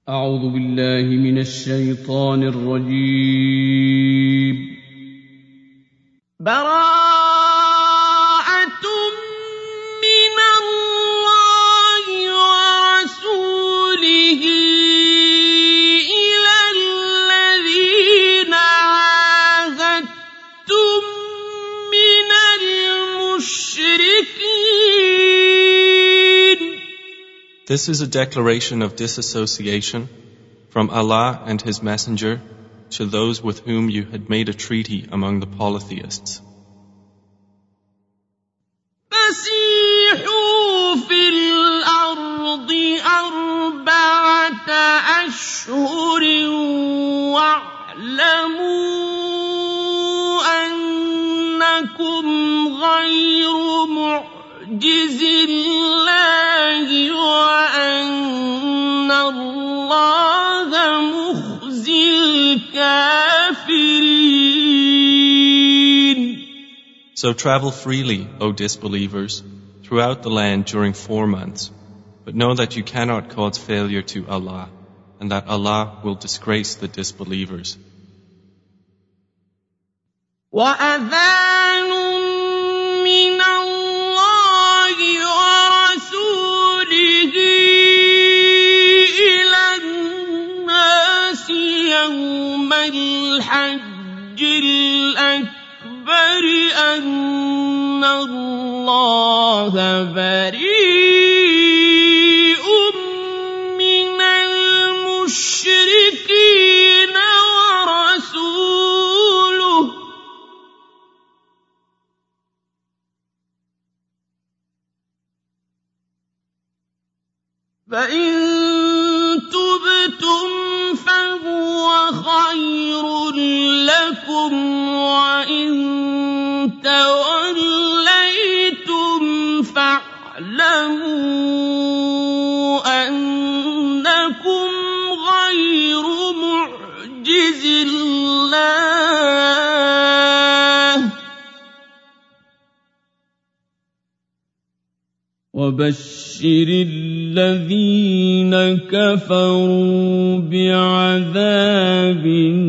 أعوذ بالله من الشيطان الرجيم. براءة من الله ورسوله إلى الذين عاهدتم من المشركين. This is a declaration of disassociation from Allah and His Messenger to those with whom you had made a treaty among the polytheists. فَسِيحُوا فِي الْأَرْضِ 4 أشهر وَاعْلَمُوا أَنَّكُمْ غَيْرُ مُعْجِزِ اللَّهِ وَأَنَّ اللَّهَ مُخْزِي الْكَافِرِينَ. So travel freely, O disbelievers, throughout the land during 4 months, but know that you cannot cause failure to Allah, and that Allah will disgrace the disbelievers. وَأَذَانٌ مِّنَ اللَّهِ وَرَسُولِهِ إِلَى النَّاسِ يَوْمَ الْحَجِّ الْأَكْبَرِ أَنَّ اللَّهَ بَرِيءٌ مِّنَ الْمُشْرِكِينَ وَرَسُولُهُ فَإِن تُبْتُمْ فَهُوَ خَيْرٌ لَّكُمْ وَإِن تَوَلَّيْتُمْ فَاعْلَمُوا أَنَّكُمْ غَيْرُ مُعْجِزِ اللَّهِ وَبَشِّرِ الَّذِينَ كَفَرُوا بِعَذَابٍ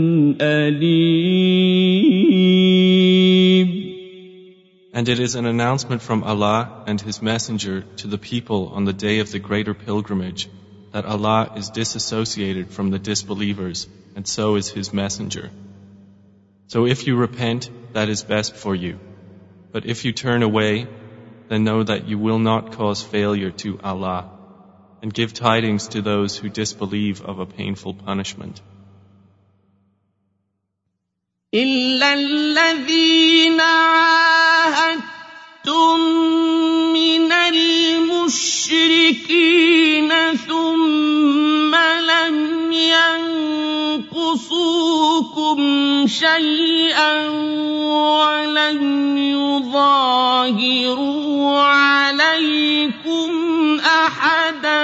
أَلِيمٍ. And it is an announcement from Allah and His Messenger to the people on the day of the greater pilgrimage that Allah is disassociated from the disbelievers, and so is His Messenger. So if you repent, that is best for you. But if you turn away, then know that you will not cause failure to Allah, and give tidings to those who disbelieve of a painful punishment. إِلَّا الَّذِينَ عَاهَدتُّم مِّنَ الْمُشْرِكِينَ ثُمَّ لَمْ يَنقُصُوكُمْ شَيْئًا وَلَمْ يُظَاهِرُوا عَلَيْكُمْ أَحَدًا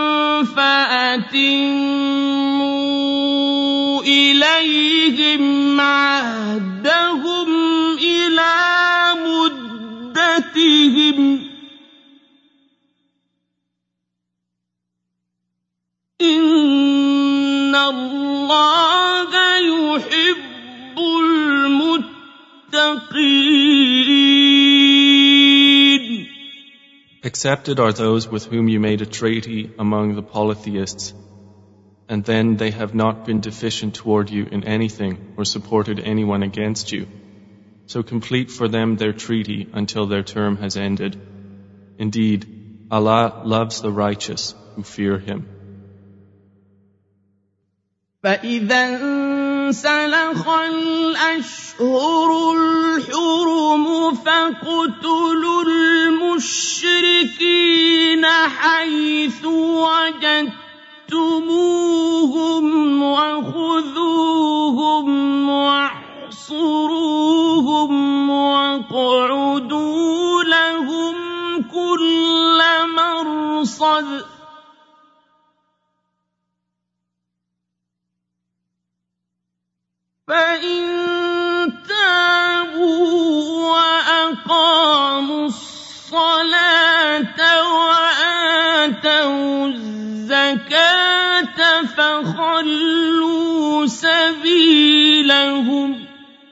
فَأَتِمُّوا إِلَيْهِمْ عَهْدَهُمْ إِلَى مُدَّتِهِمْ إِنَّ اللَّهَ يُحِبُّ الْمُتَّقِينَ. Accepted are those with whom you made a treaty among the polytheists, and then they have not been deficient toward you in anything or supported anyone against you. So complete for them their treaty until their term has ended. Indeed, Allah loves the righteous who fear Him. فَإِذَا انسَلَخَ الْأَشْهُرُ الْحُرُمُ فَاقْتُلُوا الْمُشْرِكِينَ حَيْثُ وَجَدتُّمُوهُمْ وَخُذُوهُمْ وَاحْصُرُوهُمْ وَاقْعُدُوا لَهُمْ كُلَّ مَرْصَدٍ فَإِن تَابُوا وَأَقَامُوا الصَّلَاةَ وَآتَوُا الزَّكَاةَ فخلوا سبيلهم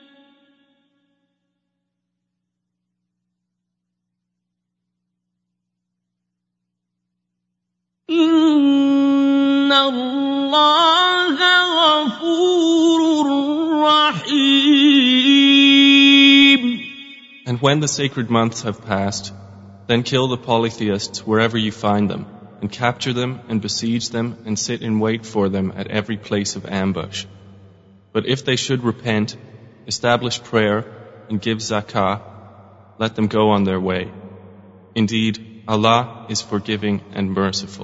إن الله غفور رحيم. And when the sacred months have passed, then kill the polytheists wherever you find them, and capture them and besiege them and sit in wait for them at every place of ambush. But if they should repent, establish prayer, and give zakah, let them go on their way. Indeed, Allah is forgiving and merciful.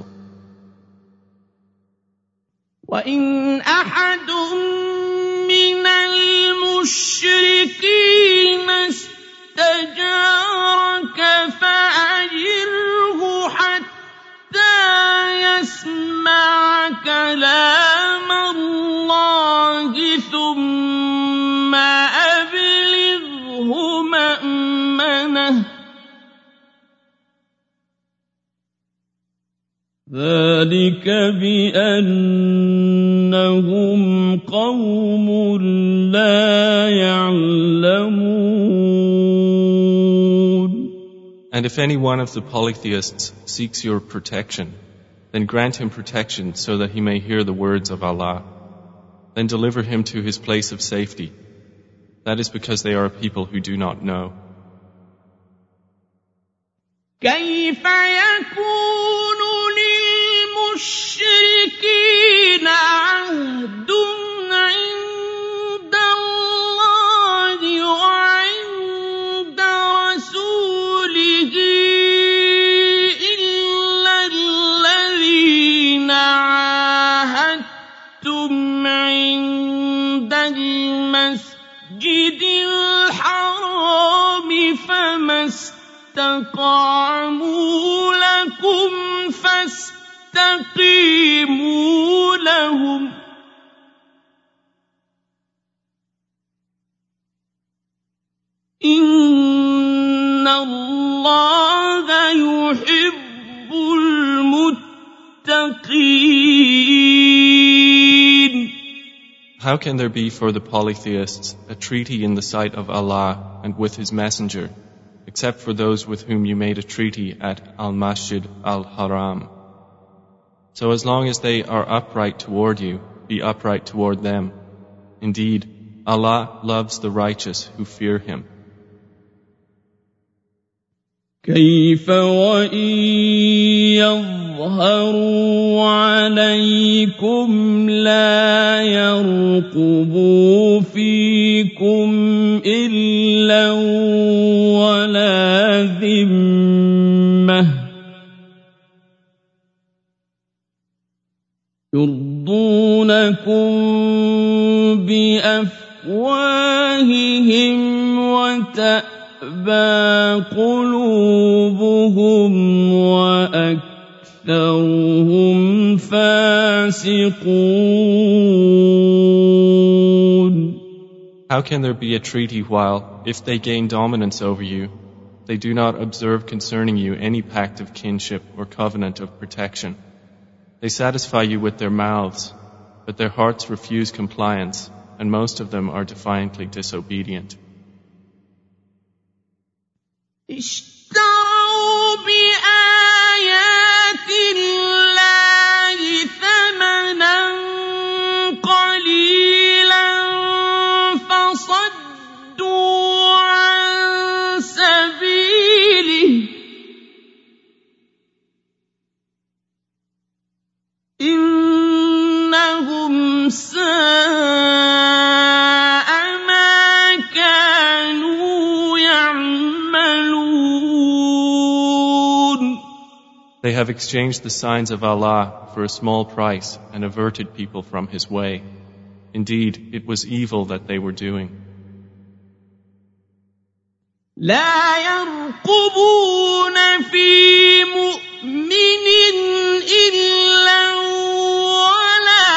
وَإِنْ أَحَدٌ مِّنَ الْمُشْرِكِينَ اسْتَجَارَكَ فَأَجِرْهُ حَتَّى يَسْمَعَ كَلَامَ اللَّهِ ثُمَّ أَبْلِغْهُ مَأْمَنَهُ ذلك بأنهم قوم لا يعلمون. And if any one of the polytheists seeks your protection, then grant him protection so that he may hear the words of Allah. Then deliver him to his place of safety. That is because they are a people who do not know. كيف يكون للمشركين عهد عند الله وعند رسوله إلا الذين عاهدتم عند المسجد الحرام فما استقاموا لكم فاستقيموا لهم إن الله يحب المتقين. How can there be for the polytheists a treaty in the sight of Allah and with His Messenger, except for those with whom you made a treaty at Al-Masjid Al-Haram? So as long as they are upright toward you, be upright toward them. Indeed, Allah loves the righteous who fear Him. كيف وإن يظهروا عليكم لا يرقبوا فيكم إلا ولا ذمة يرضونكم بأفواههم وتأبى قلوبهم وأكثرهم فاسقون. How can there be a treaty while, if they gain dominance over you, they do not observe concerning you any pact of kinship or covenant of protection? They satisfy you with their mouths, but their hearts refuse compliance, and most of them are defiantly disobedient. اشتروا بآيات الله ثمنا قليلا فصدوا عن سبيله إنهم ساء ما كانوا يعملون. They have exchanged the signs of Allah for a small price and averted people from His way. Indeed, it was evil that they were doing. لا يرقبون في مؤمن إلا ولا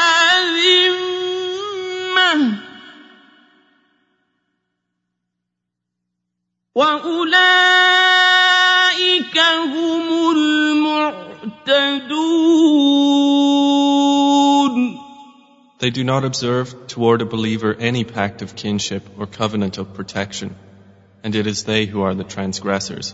ذمة وأولئك هم المعتدون. They do not observe toward a believer any pact of kinship or covenant of protection, and it is they who are the transgressors.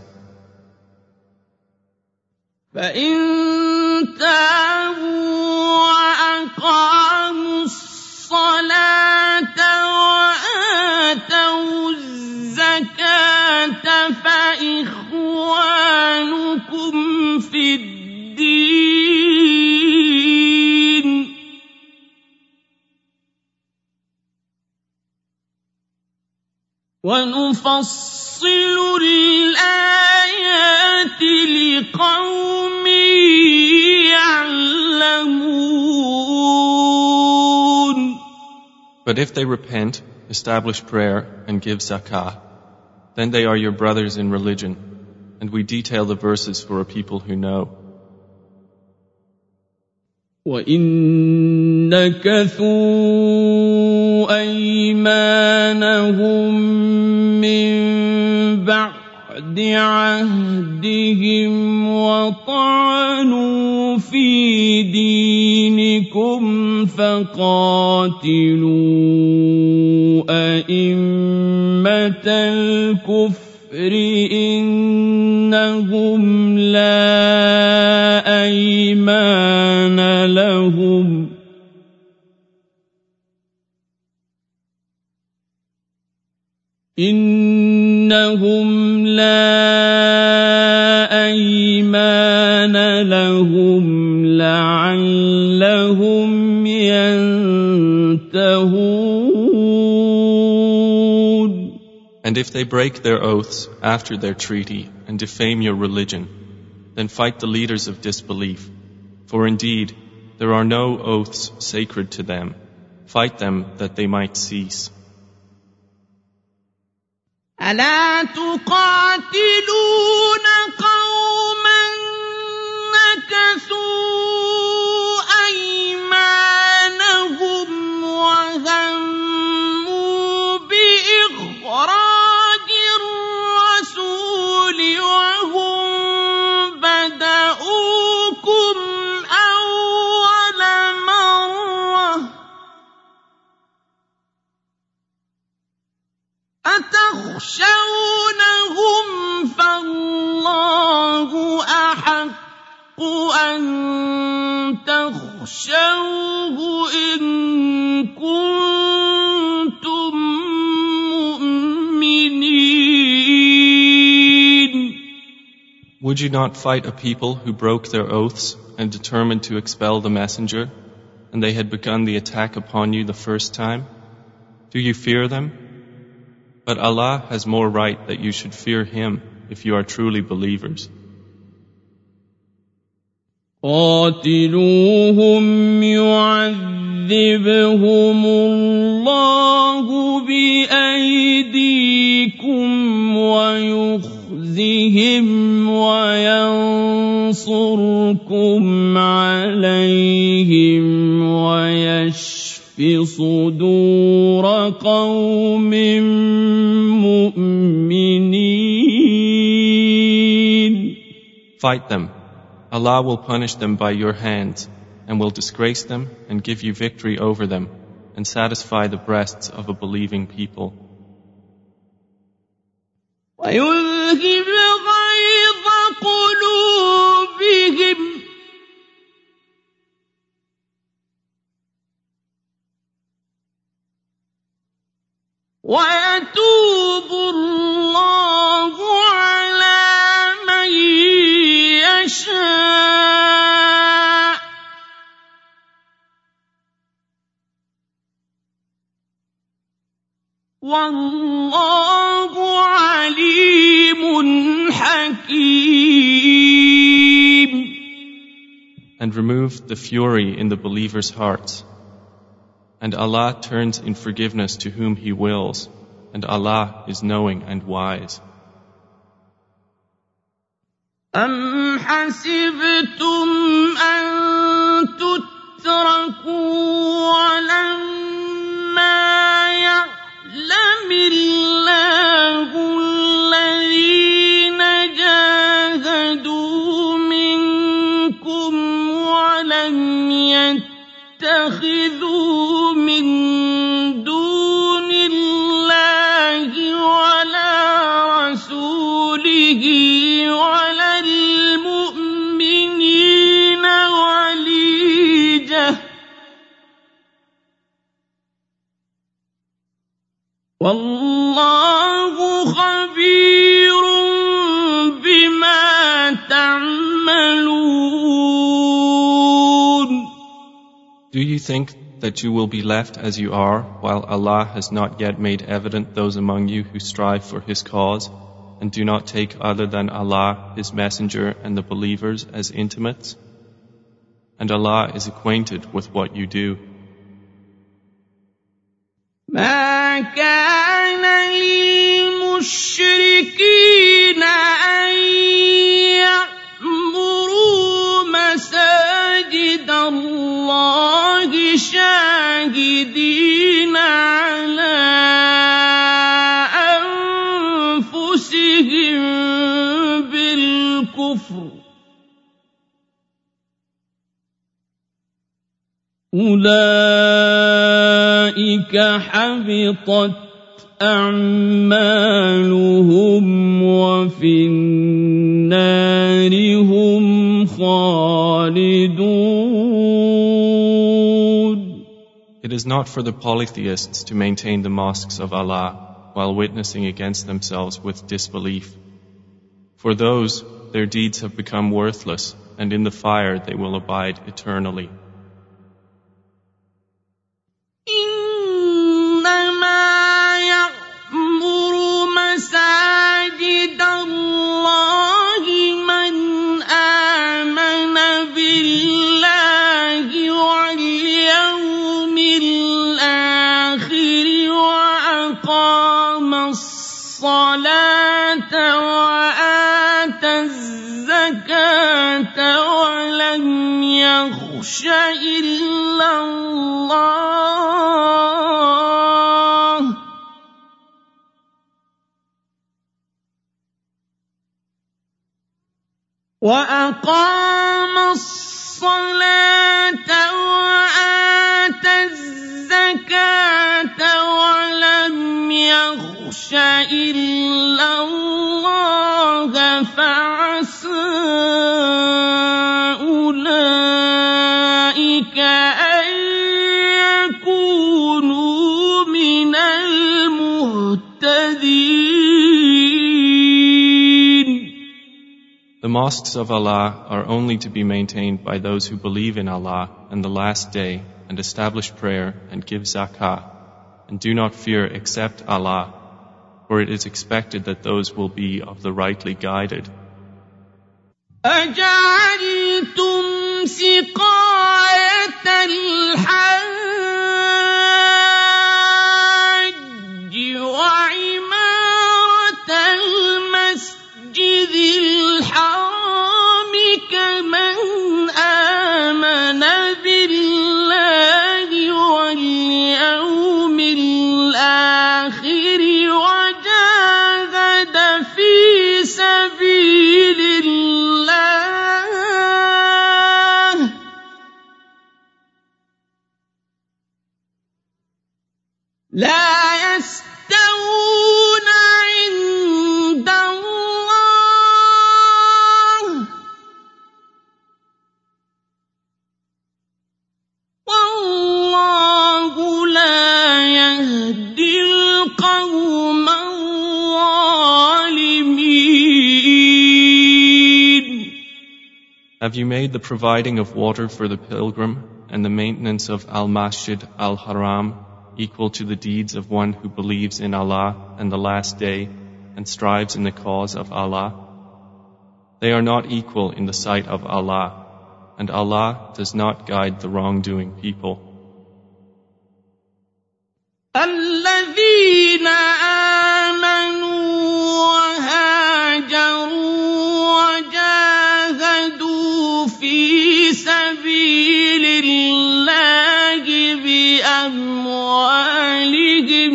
فَإِن تَابُوا وَأَقَامُوا الصَّلَاةَ وَآتَوُا الزَّكَاةَ فَإِخْوَانُكُمْ فِي الدِّينِ ۗ وَنُفَصِّلُ الْآيَاتِ لِقَوْمٍ يَعْلَمُونَ. But if they repent, establish prayer, and give zakah, then they are your brothers in religion, and we detail the verses for a people who know. وَإِن نَكَثُوا أَيْمَانَهُم مِّن بَعْدِ عَهْدِهِمْ وَطَعَنُوا فِي دِينِكُمْ فَقَاتِلُوا أَئِمَّةَ الْكُفْرِ إِنَّهُمْ لَا أَيْمَانَ لَهُمْ لَعَلَّهُمْ يَنْتَهُونَ. And if they break their oaths after their treaty and defame your religion, then fight the leaders of disbelief. For indeed, there are no oaths sacred to them. Fight them that they might cease. أَلَا تُقَاتِلُونَ قَوْمًا نَكَثُوا أَيْمَانَهُمْ وَهَمُّوا بِإِخْرَاجِ الرَّسُولِ وَهُم بَدَءُوكُمْ أَوَّلَ مَرَّةٍ أَتَخْشَوْنَهُمْ فَاللَّهُ أَحَقُّ أَن تَخْشَوْهُ إِن كُنتُم مُّؤْمِنِينَ. Would you not fight a people who broke their oaths and determined to expel the messenger, and they had begun the attack upon you the first time? Do you fear them? But Allah has more right that you should fear Him if you are truly believers. قَاتِلُوهُمْ يُعَذِّبْهُمُ اللَّهُ بِأَيْدِيكُمْ وَيُخْزِهِمْ وَيَنصُرْكُمْ عَلَيْهِمْ وَيَشْفِ صُدُورَ قَوْمٍ مُّؤْمِنِينَ. Fight them. Allah will punish them by your hands, and will disgrace them and give you victory over them, and satisfy the breasts of a believing people. وَيُذْهِبْ غَيْظَ قُلُوبِهِمْ وَيَتُوبُ اللَّهُ عَلَىٰ مَن يَشَاءُ وَاللَّهُ عَلِيمٌ حَكِيمٌ. And remove the fury in the believers' hearts. And Allah turns in forgiveness to whom He wills, and Allah is knowing and wise. أَمْ حَسِبْتُمْ أَن تُتْرَكُوا وَلَمَّا يَعْلَمِ اللَّهُ الَّذِينَ جَاهَدُوا مِنكُمْ وَلَمْ يَتَّخِذُوا والله خبير بما تعملون. Do you think that you will be left as you are, while Allah has not yet made evident those among you who strive for His cause, and do not take other than Allah, His Messenger, and the believers as intimates? And Allah is acquainted with what you do. ما كان للمشركين أن يعمروا مساجد الله شاهدين على أنفسهم بالكفر أولئك حبطت أعمالهم وفي النار هم خالدون. It is not for the polytheists to maintain the mosques of Allah while witnessing against themselves with disbelief. For those, their deeds have become worthless, and in the fire they will abide eternally. ولم يخش إلا الله وأقام الصلاة وآتى الزكاة ولم يخش إلا الله فعسى أولئك أن يكونوا من المهتدين. The mosques of Allah are only to be maintained by those who believe in Allah and the Last Day and establish prayer and give zakah and do not fear except Allah, for it is expected that those will be of the rightly guided. أجعلتم سقاية الحاج وعمارة المسجد الحرام كمن آمن بالله واليوم الآخر وجاهد في سبيل الله لا يستوون عند الله والله لا يهدي القوم الظالمين. Have you made the providing of water for the pilgrim and the maintenance of Al-Masjid Al-Haram equal to the deeds of one who believes in Allah and the Last Day and strives in the cause of Allah? They are not equal in the sight of Allah, and Allah does not guide the wrongdoing people. الذين آمنوا وهاجروا وجاهدوا في سبيل الله بأموالهم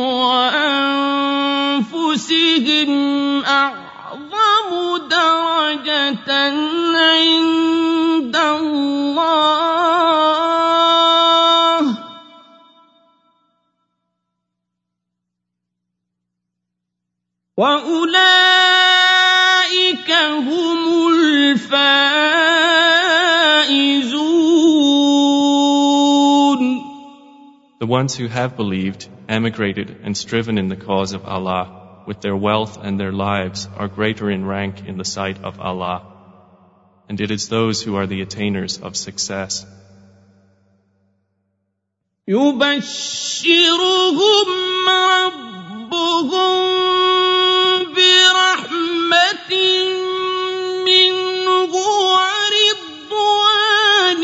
وأنفسهم أعظم درجة عند الله وأولئك هم الفائزون. The ones who have believed emigrated and striven in the cause of Allah, with their wealth and their lives, are greater in rank in the sight of Allah. And it is those who are the attainers of success. يبشرهم ربهم برحمة منه ورضوان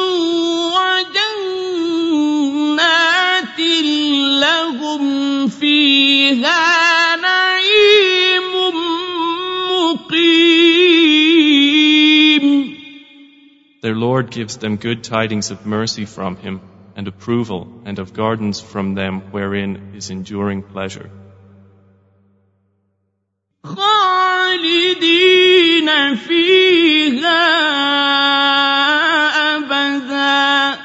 وجنات لهم فيها نعيم مقيم. Their Lord gives them good tidings of mercy from Him, and approval, and of gardens from them wherein is enduring pleasure. خالدين فيها أبدا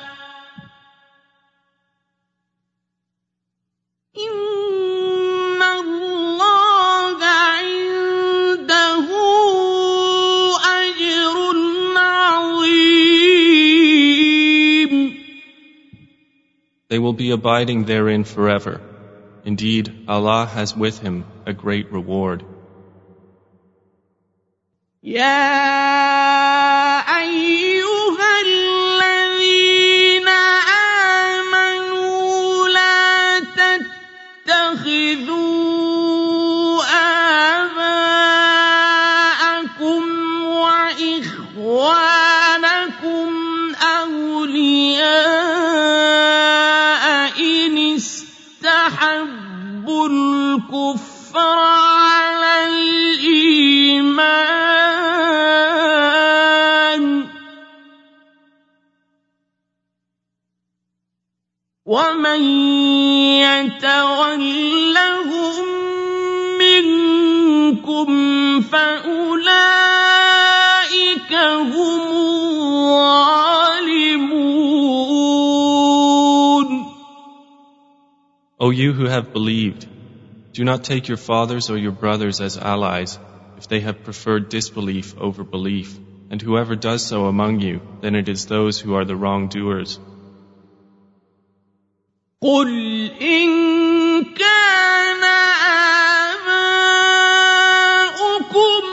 إن الله عنده أجر عظيم. They will be abiding therein forever. Indeed, Allah has with Him a great reward. يا أيها الذين آمنوا لا تتخذوا آباءكم وإخوانكم أولياء إن استحبوا الكفر على الإيمان ومن يتولهم منكم فأولئك هم الظالمون. O you who have believed, do not take your fathers or your brothers as allies if they have preferred disbelief over belief, and whoever does so among you, then it is those who are the wrongdoers. قل إن كان آباؤكم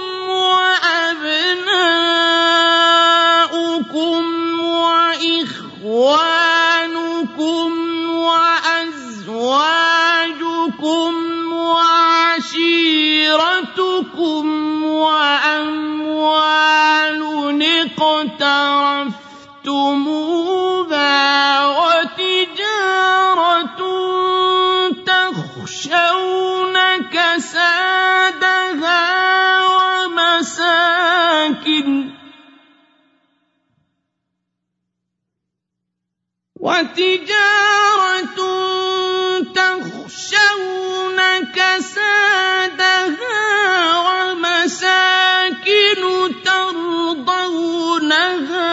وأبناؤكم وإخوانكم وأزواجكم وعشيرتكم وأموال اقترفتموها تخشون كسادها وتجارة تخشون كسادها ومساكن ترضونها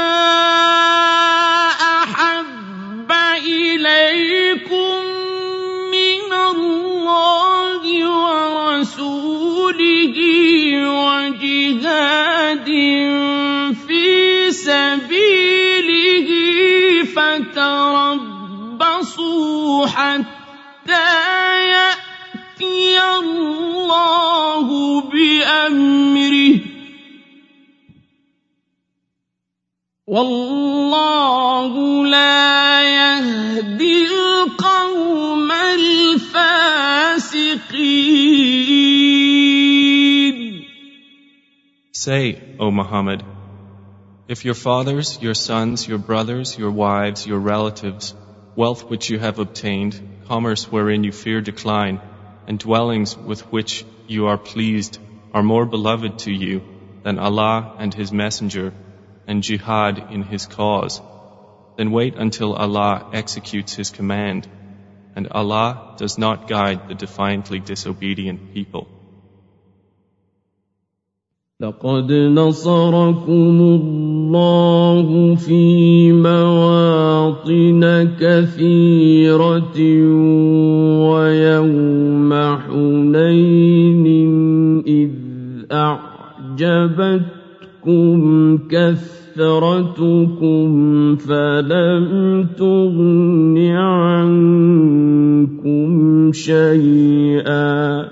أحب إليكم من الله ورسوله وجهاد في سبيله فتربصوا حتى يأتي الله بأمره والله لا يهدي القوم الفاسقين. Say, O Muhammad, if your fathers, your sons, your brothers, your wives, your relatives, wealth which you have obtained, commerce wherein you fear decline, and dwellings with which you are pleased are more beloved to you than Allah and His Messenger and jihad in His cause, then wait until Allah executes His command, and Allah does not guide the defiantly disobedient people. لقد نصركم الله في مواطن كثيرة ويوم حنين إذ أعجبتكم كثرتكم فلم تغن عنكم شيئا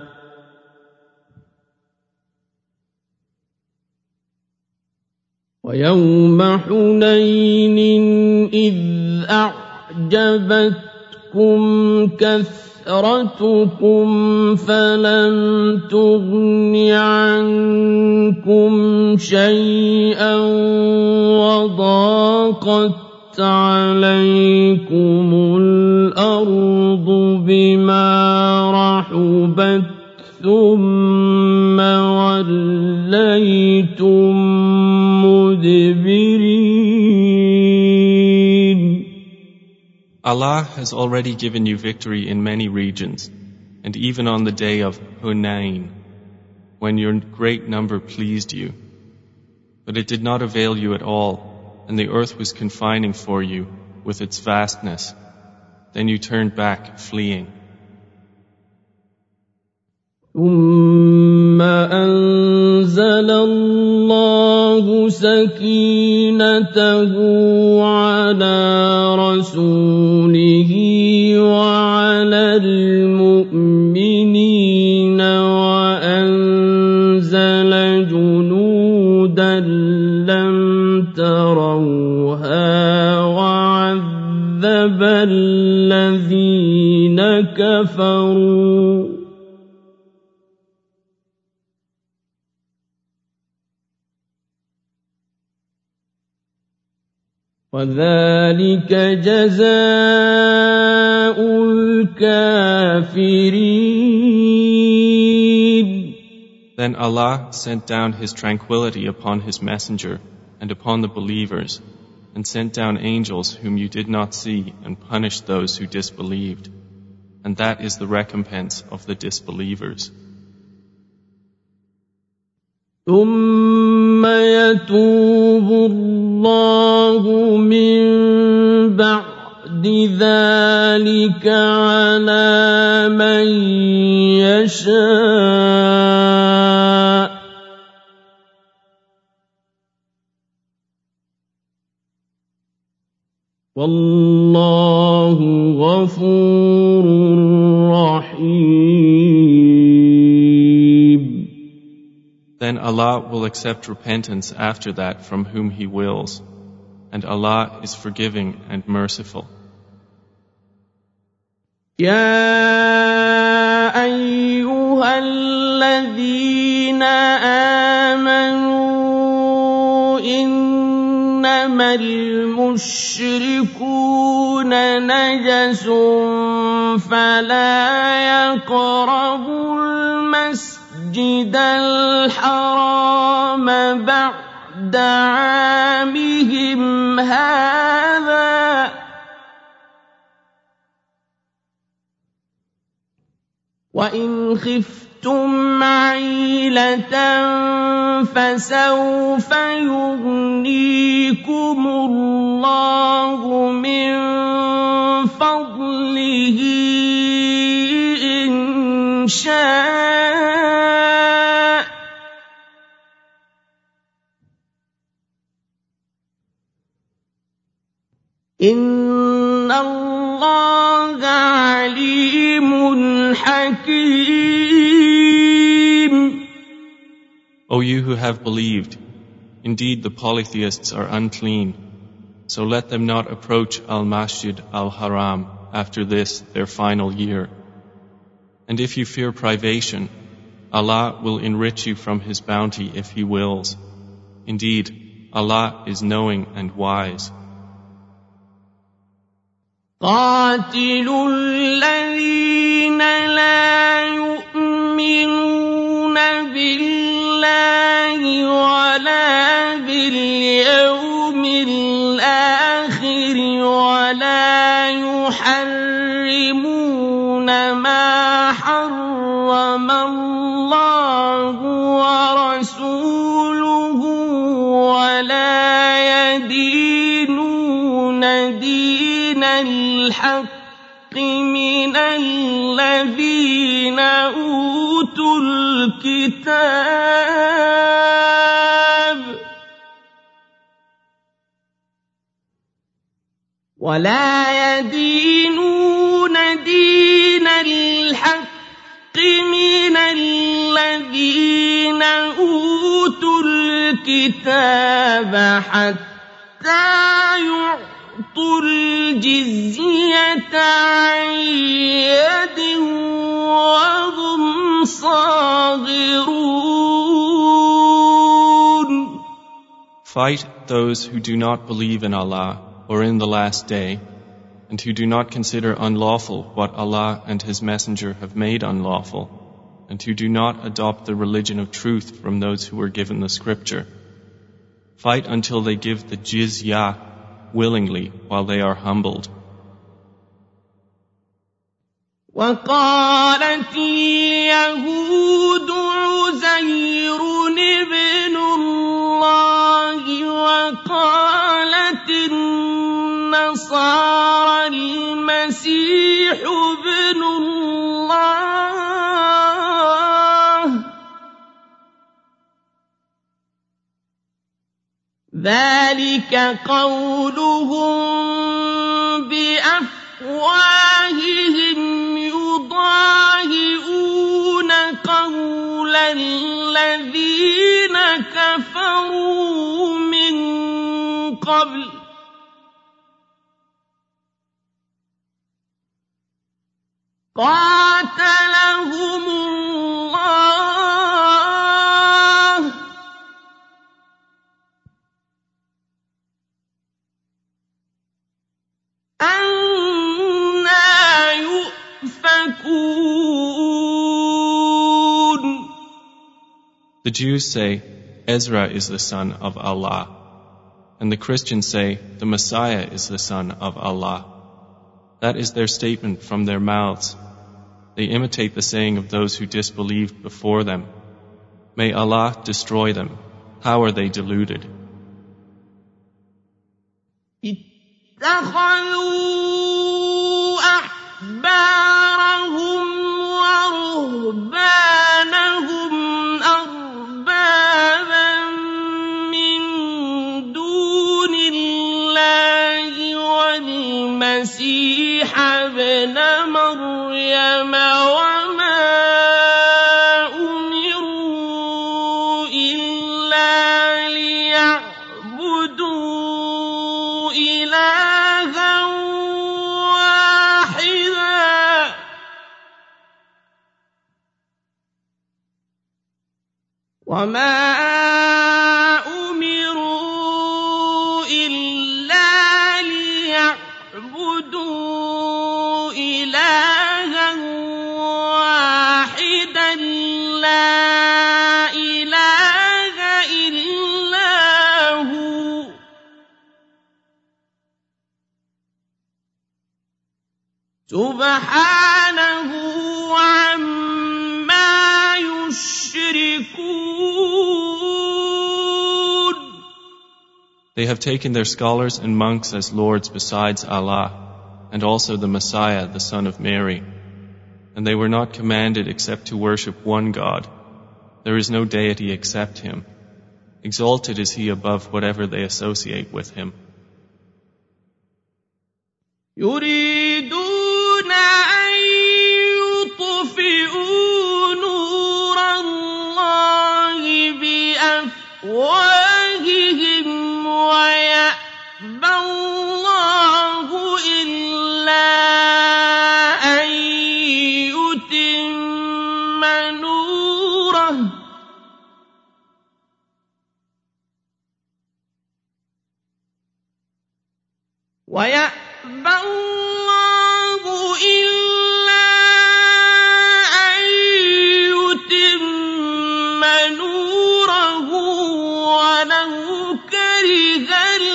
ويوم حنين إذ أعجبتكم كثرتكم فلم تغن عنكم شيئا وضاقت عليكم الأرض بما رحبت ثم وليتم مدبرين. Allah has already given you victory in many regions, and even on the day of Hunayn, when your great number pleased you. But it did not avail you at all, and the earth was confining for you with its vastness. Then you turned back, fleeing. ثم أنزل الله سكينته على رسوله وعلى المؤمنين وأنزل جنودا لم تروها وعذب الذين كفروا وذلك جزاء الكافرين. Then Allah sent down His tranquility upon His messenger and upon the believers, and sent down angels whom you did not see, and punished those who disbelieved. And that is the recompense of the disbelievers. ثم يتوب الله من بعد ذلك على من يشاء والله غفور رحيم. Then Allah will accept repentance after that from whom He wills, and Allah is forgiving and merciful. يا أيها الذين آمنوا إنما المشركون نجس فلا يقربوا المسجد الحرام بعد عامهم هذا وإن خفتم عيلة فسوف يغنيكم الله من فضله إن شاء إن الله عليم حكيم. O you who have believed, indeed the polytheists are unclean, so let them not approach Al-Masjid Al-Haram after this their final year. And if you fear privation, Allah will enrich you from His bounty if He wills. Indeed, Allah is knowing and wise. قاتلوا الذين لا يؤمنون بالله ولا باليوم الآخر ولا يحرمون ما حرم الله ورسوله ولا يدينون دين الحق من الذين أوتوا الكتاب ولا يدينون دين دين الحق من الذين أوتوا الكتاب حتى يعطوا الجزية عن يد وهم صاغرون. Fight those who do not believe in Allah or in the last day, and who do not consider unlawful what Allah and His Messenger have made unlawful, and who do not adopt the religion of truth from those who were given the scripture. Fight until they give the jizyah willingly while they are humbled. وقالت اليهود عزير ابن الله وقالت النصارى المسيح ابن الله ذلك قولهم بأفواههم يضاهئون قول الذين كفروا من قبل قاتلهم الله أنى يؤفكون. The Jews say, Ezra is the son of Allah, and the Christians say, the Messiah is the son of Allah. That is their statement from their mouths. They imitate the saying of those who disbelieved before them. May Allah destroy them. How are they deluded? اتخذوا أحبارهم ورهبانهم أربابا من دون الله والمسيح ابن مريم وما أمروا إلا ليعبدوا إلها واحدا وما أمروا إلا ليعبدوا إلها واحدا لا إله إلا هو سبحانه عما يشركون. They have taken their scholars and monks as lords besides Allah, and also the Messiah, the son of Mary. And they were not commanded except to worship one God. There is no deity except Him. Exalted is He above whatever they associate with Him. يريدون أن يطفئوا نور الله بأفواههم ويأبى الله إلا أن يتم نوره ويأبى الله إلا أن يتم نوره ولو كره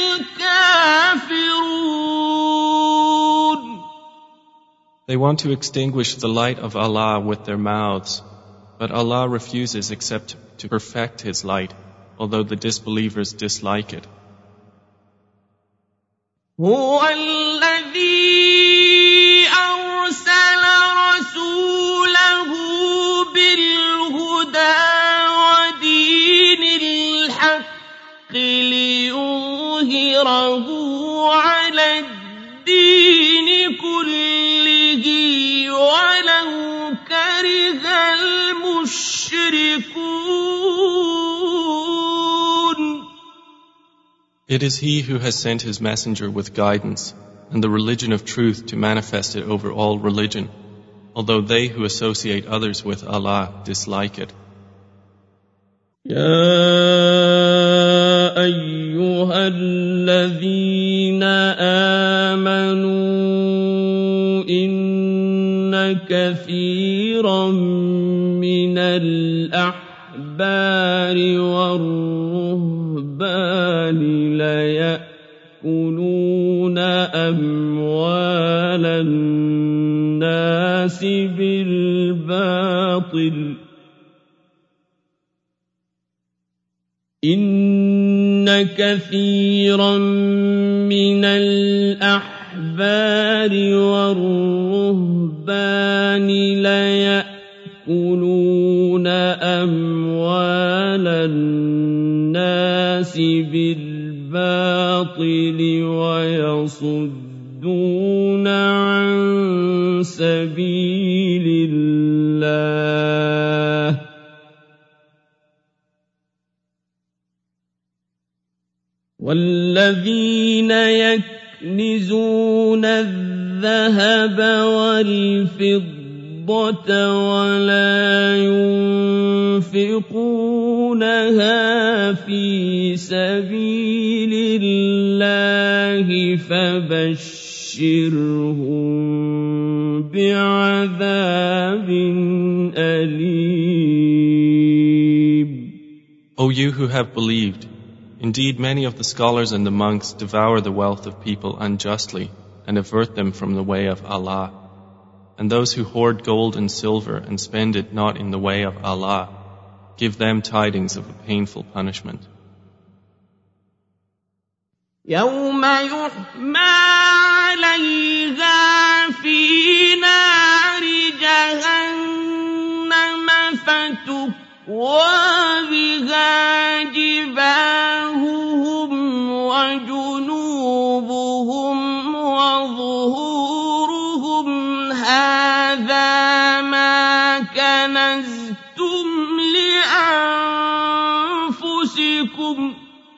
الكافرون. They want to extinguish the light of Allah with their mouths, but Allah refuses except to perfect His light, although the disbelievers dislike it. هو الذي أرسل رسوله بالهدى ودين الحق ليظهره على الدين كله ولو أَيُّهَا الْمُشْرِكُونَ It is He who has sent His messenger with guidance and the religion of truth to manifest it over all religion, although they who associate others with Allah dislike it. يَا أَيُّهَا الَّذِينَ آمَنُوا إِنَّ كَثِيرًا مِنَ الْأَحْبَارِ وَالرُّهْبَانِ لَيَأْكُلُونَ أَمْوَالَ النَّاسِ بِالْبَاطِلِ إِنَّ كَثِيرًا مِنَ الْأَحْبَارِ وَالرُّهْبَانِ لَيَأْكُلُونَ أَمْوَالَ النَّاسِ بِالْبَاطِلِ وَيَصُدُّونَ عَن سَبِيلِ اللَّهِ وَالَّذِينَ يَكْنِزُونَ الذَّهَبَ وَالْفِضَّةَ وَلَا يُنفِقُونَهَا فِي سَبِيلِ اللَّهِ فَبَشِّرْهُم بِعَذَابٍ أَلِيمٍ. O you who have believed, indeed many of the scholars and the monks devour the wealth of people unjustly and avert them from the way of Allah. And those who hoard gold and silver and spend it not in the way of Allah, give them tidings of a painful punishment. يَوْمَ يُحْمَىٰ عَلَيْهَا فِي نَارِ جَهَنَّمَ فَتُكْوَىٰ بِهَا جِبَاهُهُمْ وَجُنُوبُهُمْ وَظُهُورُهُمْ هَٰذَا مَا كَنَزْتُمْ لِأَنفُسِكُمْ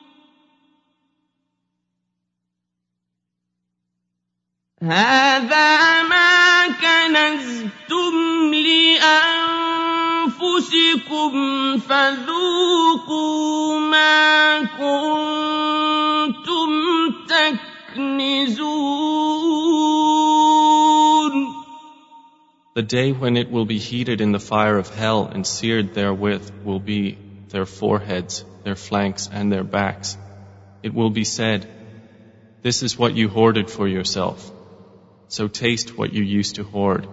فَذُوقُوا مَا كُنتُمْ تَكْنِزُونَ. The day when it will be heated in the fire of hell and seared therewith will be their foreheads, their flanks, and their backs. It will be said, "This is what you hoarded for yourself. So taste what you used to hoard."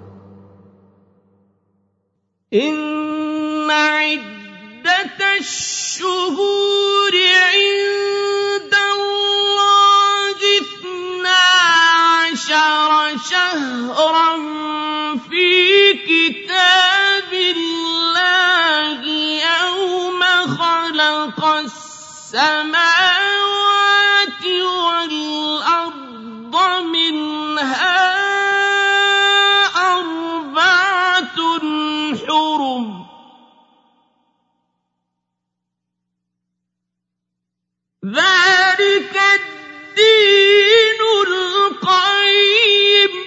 إِنَّ عِدَّةَ الشُّهُورِ عِندَ اللَّهِ 12 شَهْرًا فِي كِتَابِ اللَّهِ يَوْمَ خَلَقَ السَّمَاوَاتِ وَالْأَرْضَ مِنْهَا حُرُمٌ ذَلِكَ الدِّينُ الْقَيِّمُ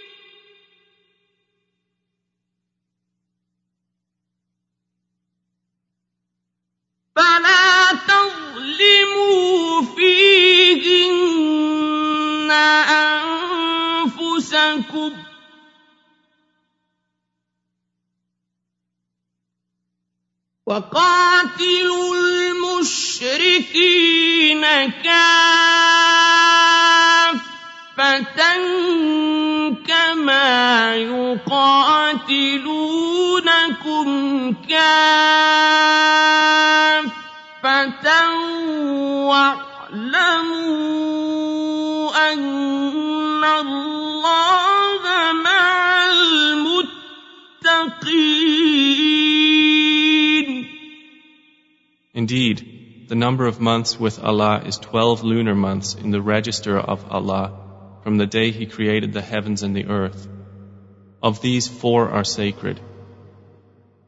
فَلَا تَظْلِمُوا فِيهِنَّ أَنفُسَكُمْ وَقَاتِلُوا الْمُشْرِكِينَ كَافَّةً كَمَا يُقَاتِلُونَكُمْ كَافَّةً وَاعْلَمُوا أَنَّ اللَّهَ مَعَ الْمُتَّقِينَ. Indeed, the number of months with Allah is 12 lunar months in the register of Allah from the day He created the heavens and the earth. Of these 4 are sacred.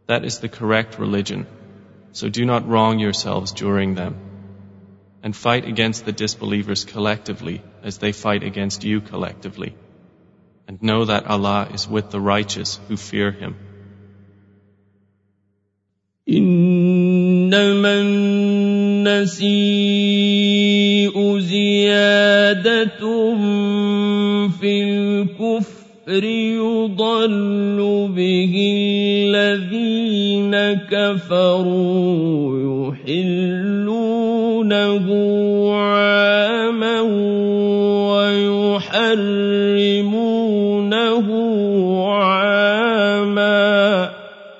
That is the correct religion. So do not wrong yourselves during them. And fight against the disbelievers collectively as they fight against you collectively. And know that Allah is with the righteous who fear Him. إنما النسيء زيادة في الكفر يضل به الذين كفروا يحلونه عاما ويحرمونه عاما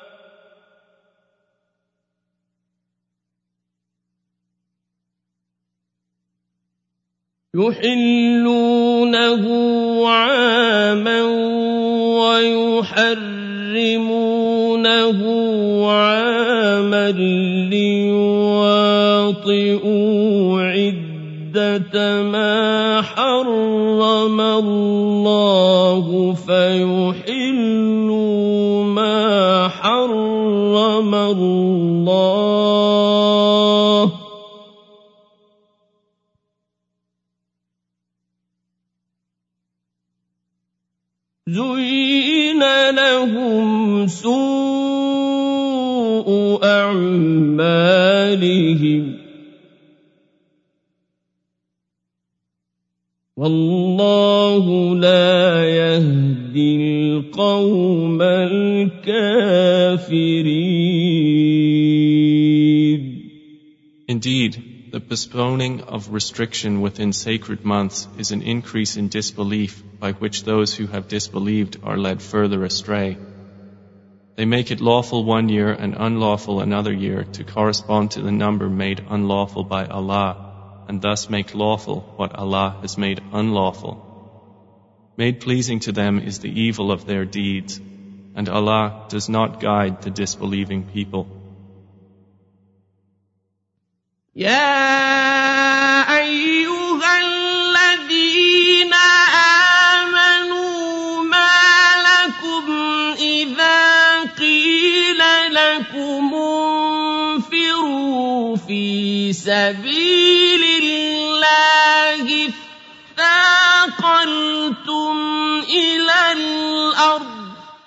ويحرمونه عاما ليواطئوا عدة ما حرم الله فيحلوا ما حرم الله زين لهم سوء أعمالهم والله لا يهدي القوم الكافرين. Indeed, the postponing of restriction within sacred months is an increase in disbelief by which those who have disbelieved are led further astray. They make it lawful one year and unlawful another year to correspond to the number made unlawful by Allah, and thus make lawful what Allah has made unlawful. Made pleasing to them is the evil of their deeds, and Allah does not guide the disbelieving people. يا أيها الذين آمنوا ما لكم إذا قيل لكم انفروا في سبيل الله اثاقلتم إلى الأرض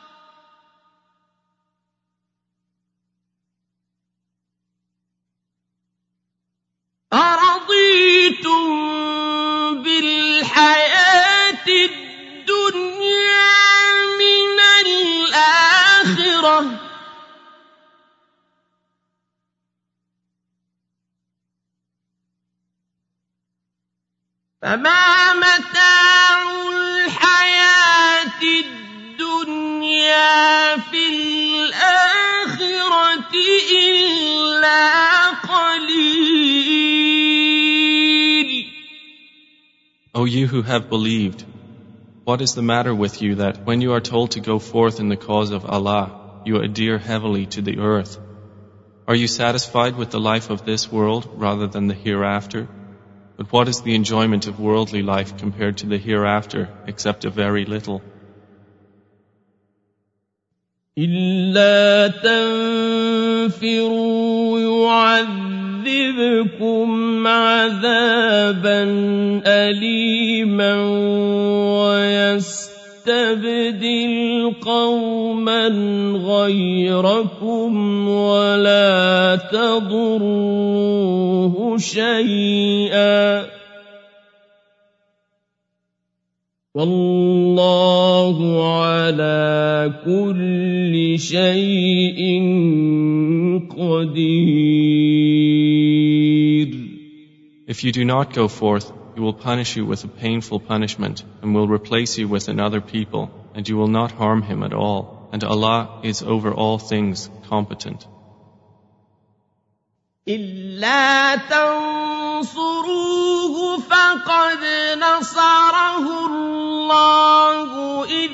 أرضيتم بالحياة الدنيا من الآخرة فما متاع الحياة الدنيا في الآخرة إلا قليل. O you who have believed, what is the matter with you that when you are told to go forth in the cause of Allah, you adhere heavily to the earth? Are you satisfied with the life of this world rather than the hereafter? But what is the enjoyment of worldly life compared to the hereafter except a very little? إلا تنفروا يعذبكم عذابا أليما ويستبدل قوما غيركم ولا تضروه شيئا والله على كل شيء قدير. If you do not go forth, He will punish you with a painful punishment and will replace you with another people, and you will not harm him at all. And Allah is over all things competent. إلا تنصروه فقد نصره الله إذ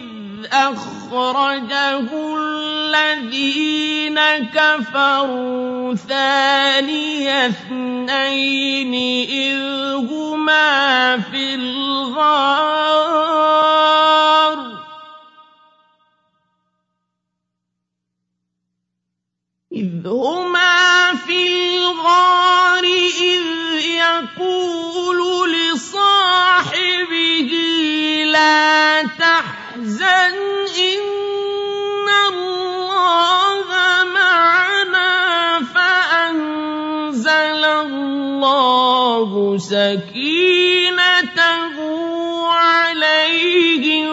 أخرجه الذين كفروا ثاني اثنين إذ هما في الغار إذ هما في الغار إذ يقول لصاحبه لا تحزن إن الله معنا فأنزل الله سكينته عليه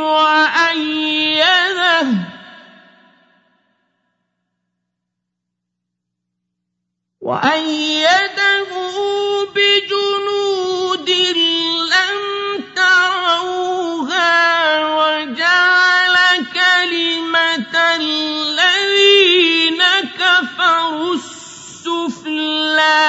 وأيده بجنود لم تروها وجعل كلمة الذين كفروا السفلى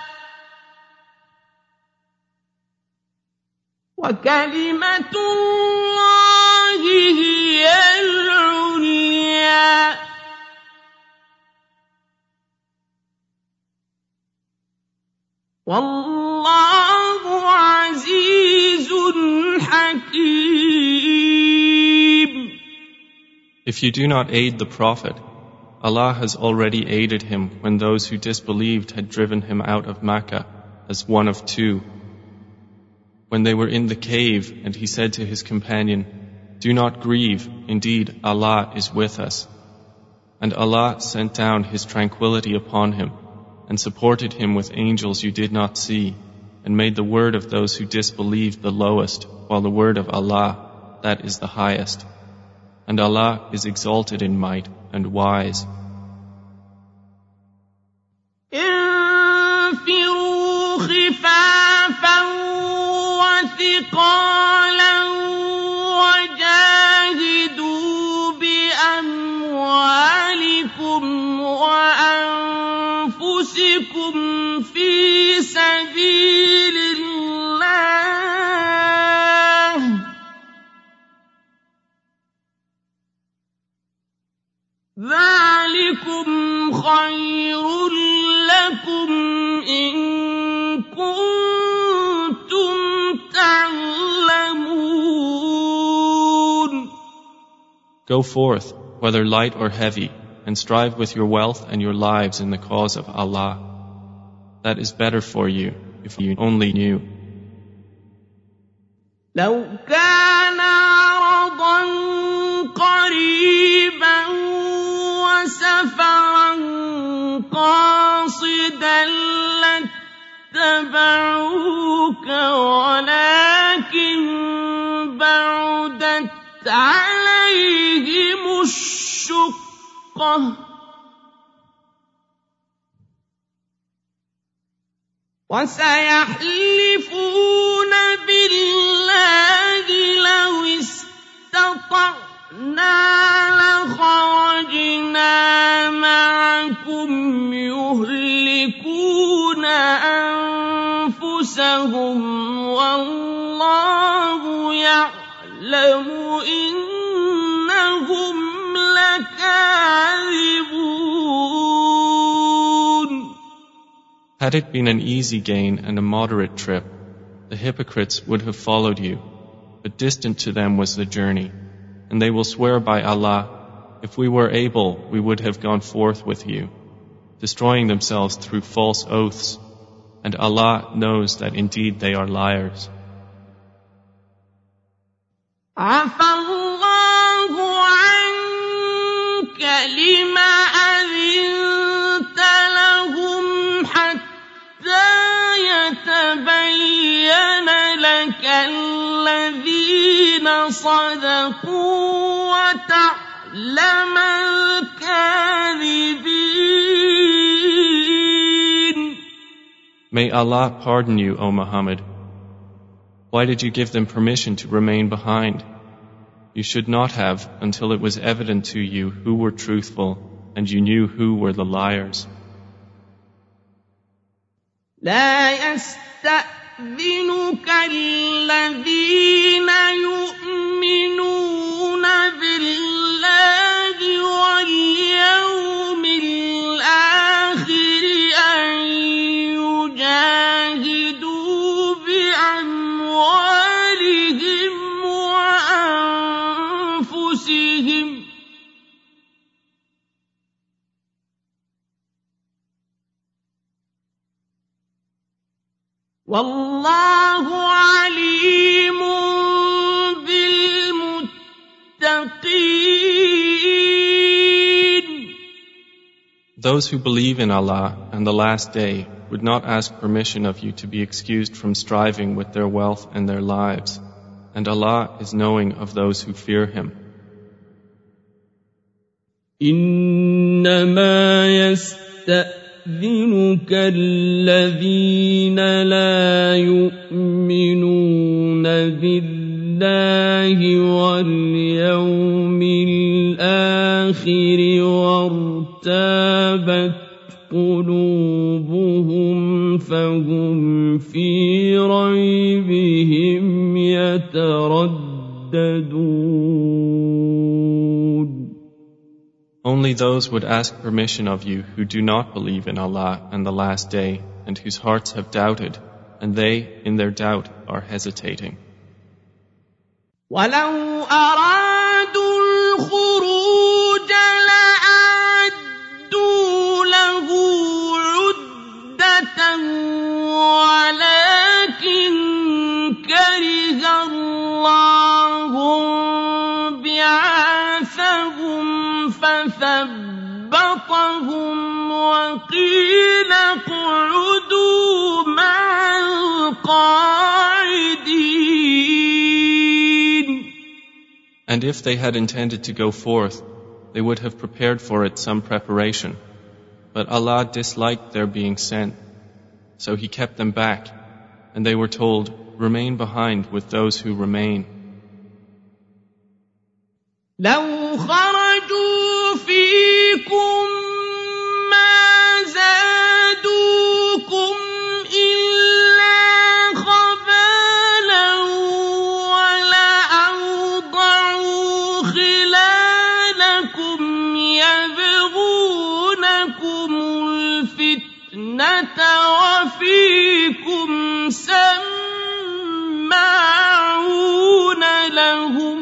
وكلمة الله هي العليا والله عزيز حكيم. If you do not aid the Prophet, Allah has already aided him when those who disbelieved had driven him out of Makkah as one of two. When they were in the cave and he said to his companion, "Do not grieve, indeed Allah is with us." And Allah sent down His tranquility upon him and supported him with angels you did not see, and made the word of those who disbelieved the lowest, while the word of Allah, that is the highest. And Allah is exalted in might and wise. انفروا خفافا وثقالا وجاهدوا بأموالكم وأنفسكم في سبيل الله ذلكم خير لكم إن كنتم تعلمون. Go forth, whether light or heavy, and strive with your wealth and your lives in the cause of Allah. That is better for you, if you only knew. لو كان عرضا قريبا وسفرا قاصدا لاتبعوك ولكن بعدت عليهم الشقة وسيحلفون بالله لو استطعنا لخرجنا معكم يهلكون أنفسهم والله يعلم إنهم لكاذبون. Had it been an easy gain and a moderate trip, the hypocrites would have followed you, but distant to them was the journey. And they will swear by Allah, if we were able, we would have gone forth with you, destroying themselves through false oaths, and Allah knows that indeed they are liars. عفى الله عنك لما أذنت لهم حتى يتبين لك الذين صدقوا وتعلم الكاذبين. May Allah pardon you, O Muhammad. Why did you give them permission to remain behind? You should not have until it was evident to you who were truthful and you knew who were the liars. لا يستأذنك الذين يؤمنون بالله واليوم الآخر أن يجاهدوا بأموالهم وأنفسهم والله عليم بالمتقين. Those who believe in Allah and the last day would not ask permission of you to be excused from striving with their wealth and their lives, and Allah is knowing of those who fear Him. إنما يستأذنك الذين لا يؤمنون بالله واليوم الآخر وارتابت قلوبهم فهم في ريبهم يترددون. Only those would ask permission of you who do not believe in Allah and the last day and whose hearts have doubted, and they, in their doubt, are hesitating. ولو أرادوا الخروج لأعدوا له عدة ولكن كره الله بعاثهم فثبطهم وقيل اقعدوا مع القاعدين. And if they had intended to go forth, they would have prepared for it some preparation. But Allah disliked their being sent, so He kept them back, and they were told, "Remain behind with those who remain." لو خرجوا فيكم ما زادوكم إلا خبالا ولأوضعوا خلالكم يبغونكم الفتنة وفيكم سماعون لهم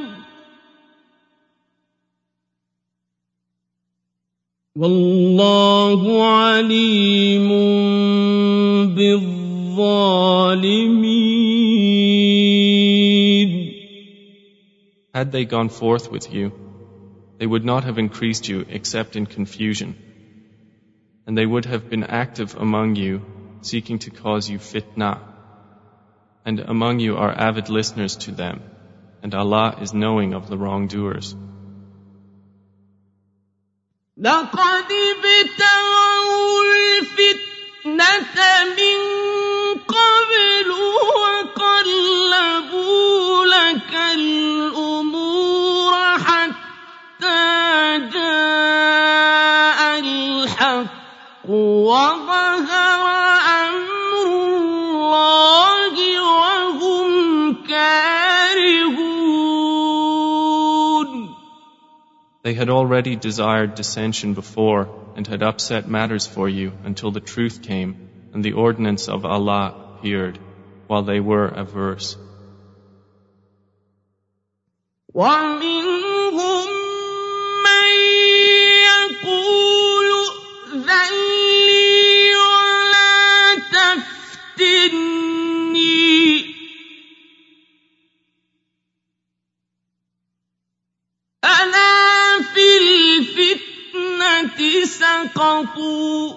والله عليم بالظالمين. Had they gone forth with you, they would not have increased you except in confusion, and they would have been active among you, seeking to cause you fitna. And among you are avid listeners to them, and Allah is knowing of the wrongdoers. لقد ابتغوا الفتنة من قبل وقلبوا لك الأمور حتى جاء الحق وظهر أمر الله وهم كارهون. They had already desired dissension before and had upset matters for you until the truth came and the ordinance of Allah appeared, while they were averse. ومنهم من يقول ائذن لي ولا تفتني ألا في الفتنة سقطوا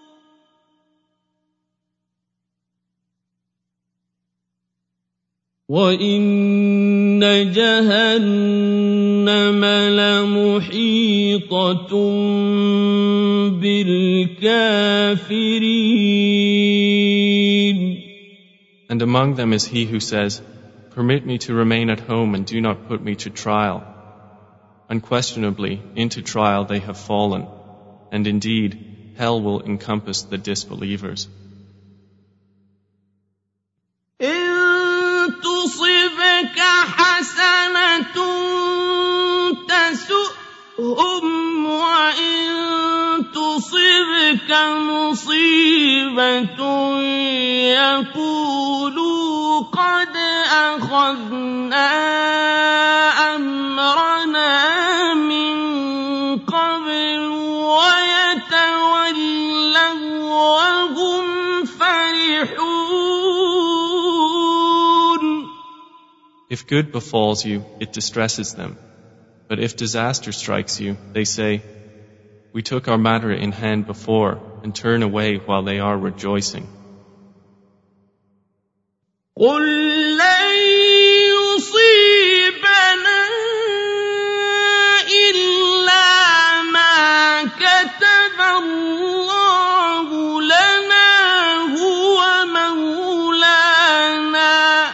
وإن جهنم لمحيطة بالكافرين. And among them is he who says, "Permit me to remain at home and do not put me to trial." Unquestionably, into trial they have fallen, and indeed, hell will encompass the disbelievers. إن تصبك حسنة تسؤهم وإن تصبك مصيبة يقولوا قد أخذنا أمرنا من قبل ويتولوا وهم فرحون. If good befalls you, it distresses them. But if disaster strikes you, they say, we took our matter in hand before, and turn away while they are rejoicing. قل لن يصيبنا إلا ما كتب الله لنا هو مولانا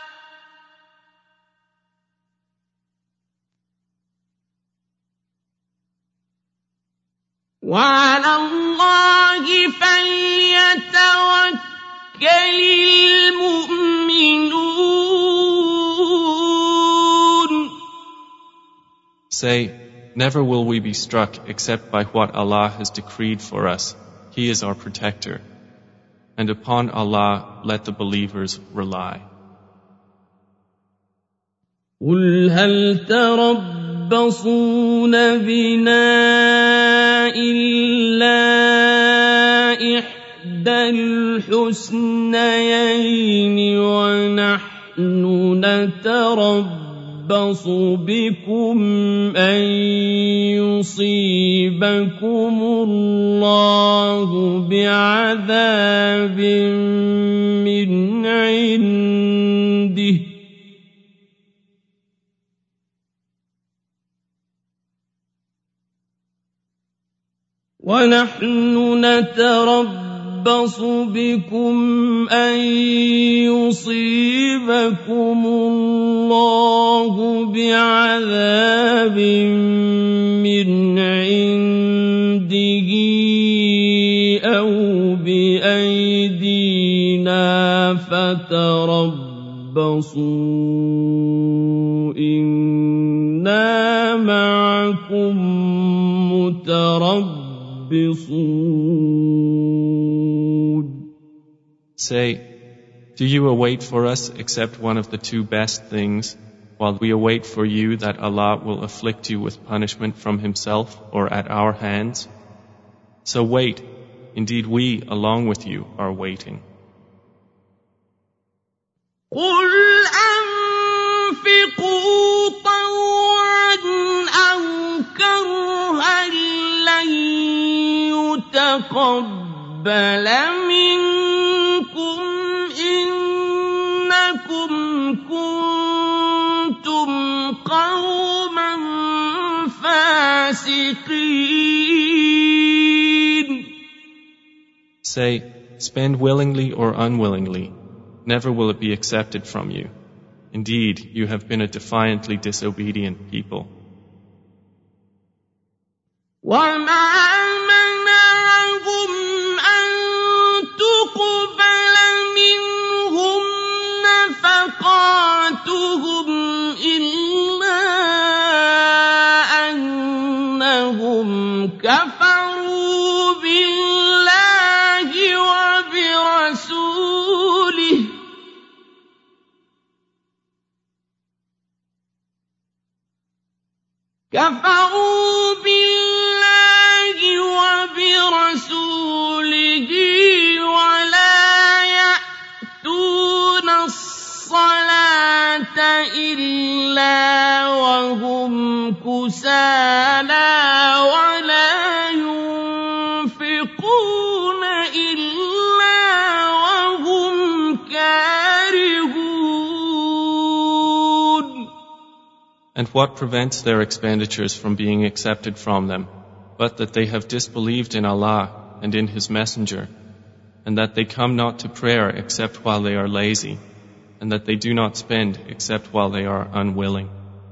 وعلى الله فليتوكل المؤمنون. Say, never will we be struck except by what Allah has decreed for us. He is our protector. And upon Allah let the believers rely. قل هل تربصون بنا إلا إحدى الحسنيين ونحن نتربص بكم أن يصيبكم الله بعذاب من عنده ونحن نتربص بكم أن يصيبكم الله بعذاب من عنده أو بأيدينا فتربصوا إنا معكم متربصون. Say, do you await for us except one of the two best things, while we await for you that Allah will afflict you with punishment from Himself or at our hands? So wait, indeed we, along with you, are waiting. قل أنفقوا طوعا أو كرها لن يتقبل منكم إنكم كنتم قوما فاسقين. Say, spend willingly or unwillingly, never will it be accepted from you. Indeed, you have been a defiantly disobedient people. وما منعهم أن تقبل منهم نفقاتهم إلا أنهم كفروا بالله وبرسوله ولا يأتون الصلاة إلا وهم كسالى ولا ينفقون إلا وهم كارهون. And what prevents their expenditures from being accepted from them, but that they have disbelieved in Allah and in His Messenger, and that they come not to prayer except while they are lazy, and that they do not spend except while they are unwilling.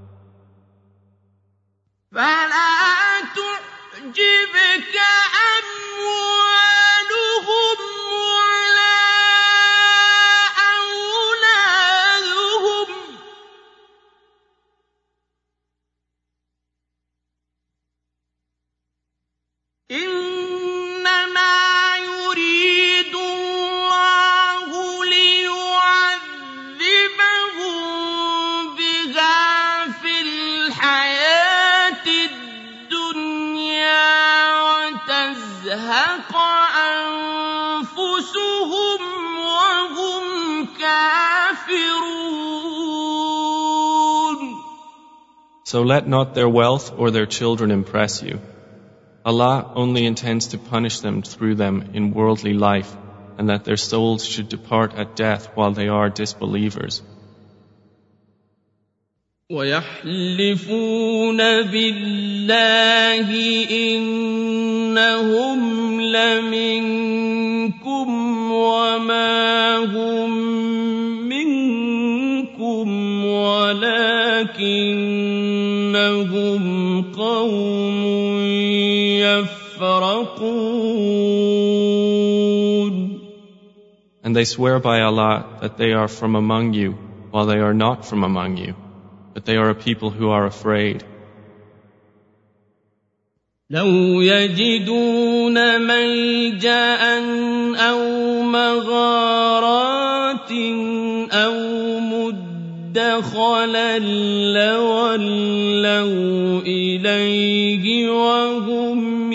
فلا تعجبك أموالهم ولا أولادهم إنما يريد الله ليعذبهم بها في الحياة الدنيا وتزهق أنفسهم وهم كافرون. So let not their wealth or their children impress you. Allah only intends to punish them through them in worldly life, and that their souls should depart at death while they are disbelievers. وَيَحْلِفُونَ بِاللَّهِ إِنَّهُمْ لَمِنكُمْ وَمَا هُمْ مِنكُمْ وَلَكِنَّهُمْ قَوْمٌ يَفْرَقُونَ. And they swear by Allah that they are from among you, while they are not from among you, but they are a people who are afraid. لو يجدون ملجأ أو مغارات أو مدخلا لولوا إليه وهم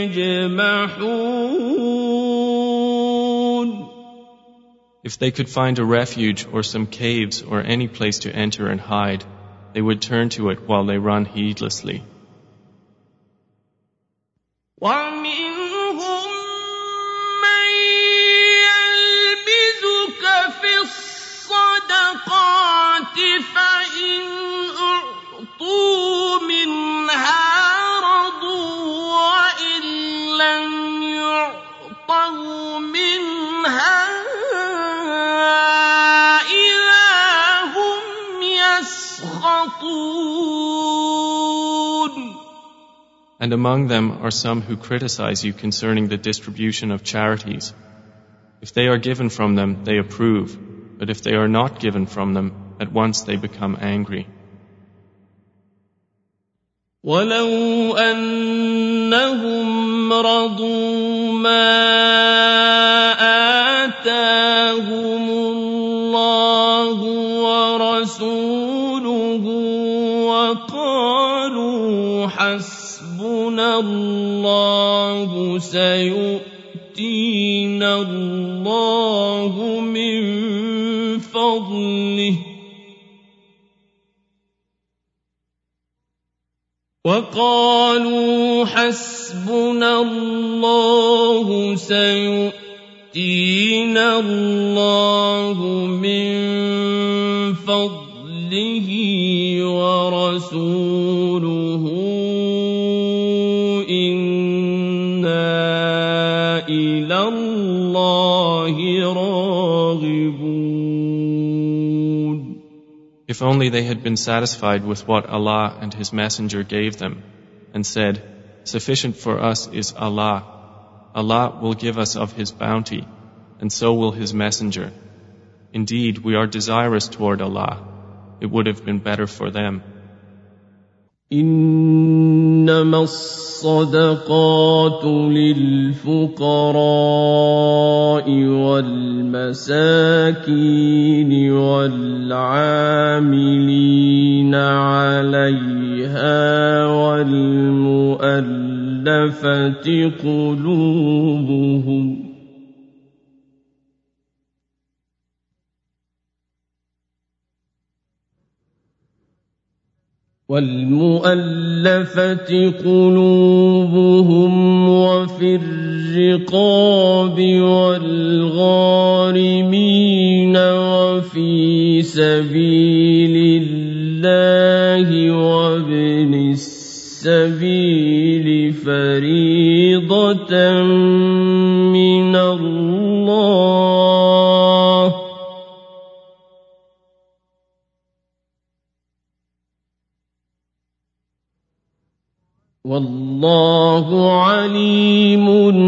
يجمحون. If they could find a refuge or some caves or any place to enter and hide, they would turn to it while they run heedlessly. وَمِنْهُمْ مَنْ يَلْمِزُكَ فِي الصَّدَقَاتِ فَإِنْ أُعْطُوا مِنْهَا رَضُوا وَإِنْ لَمْ يُعْطَوْا مِنْهَا إِذَا هُمْ يَسْخَطُونَ. And among them are some who criticize you concerning the distribution of charities. If they are given from them, they approve, but if they are not given from them, at once they become angry. وَلَوْ أَنَّهُمْ رَضُوا مَا آتَاهُمُ اللَّهُ وَرَسُولُهُ وَقَالُوا حَسْبُنَا اللَّهُ سَيُؤْتِينَا اللَّهُ مِنْ فَضْلِهِ وَقَالُوا حَسْبُنَا اللَّهُ سَيُؤْتِينَا اللَّهُ مِنْ فَضْلِهِ وَرَسُولُهُ إِنَّا إِلَى اللَّهِ رَاغِبُونَ. If only they had been satisfied with what Allah and His Messenger gave them, and said, "Sufficient for us is Allah. Allah will give us of His bounty, and so will His Messenger. Indeed, we are desirous toward Allah. It would have been better for them." إنما الصدقات للفقراء والمساكين والعاملين عليها والمؤلفة قلوبهم وفي الرقاب والغارمين وفي سبيل الله وابن السبيل فريضة من الله والله عليم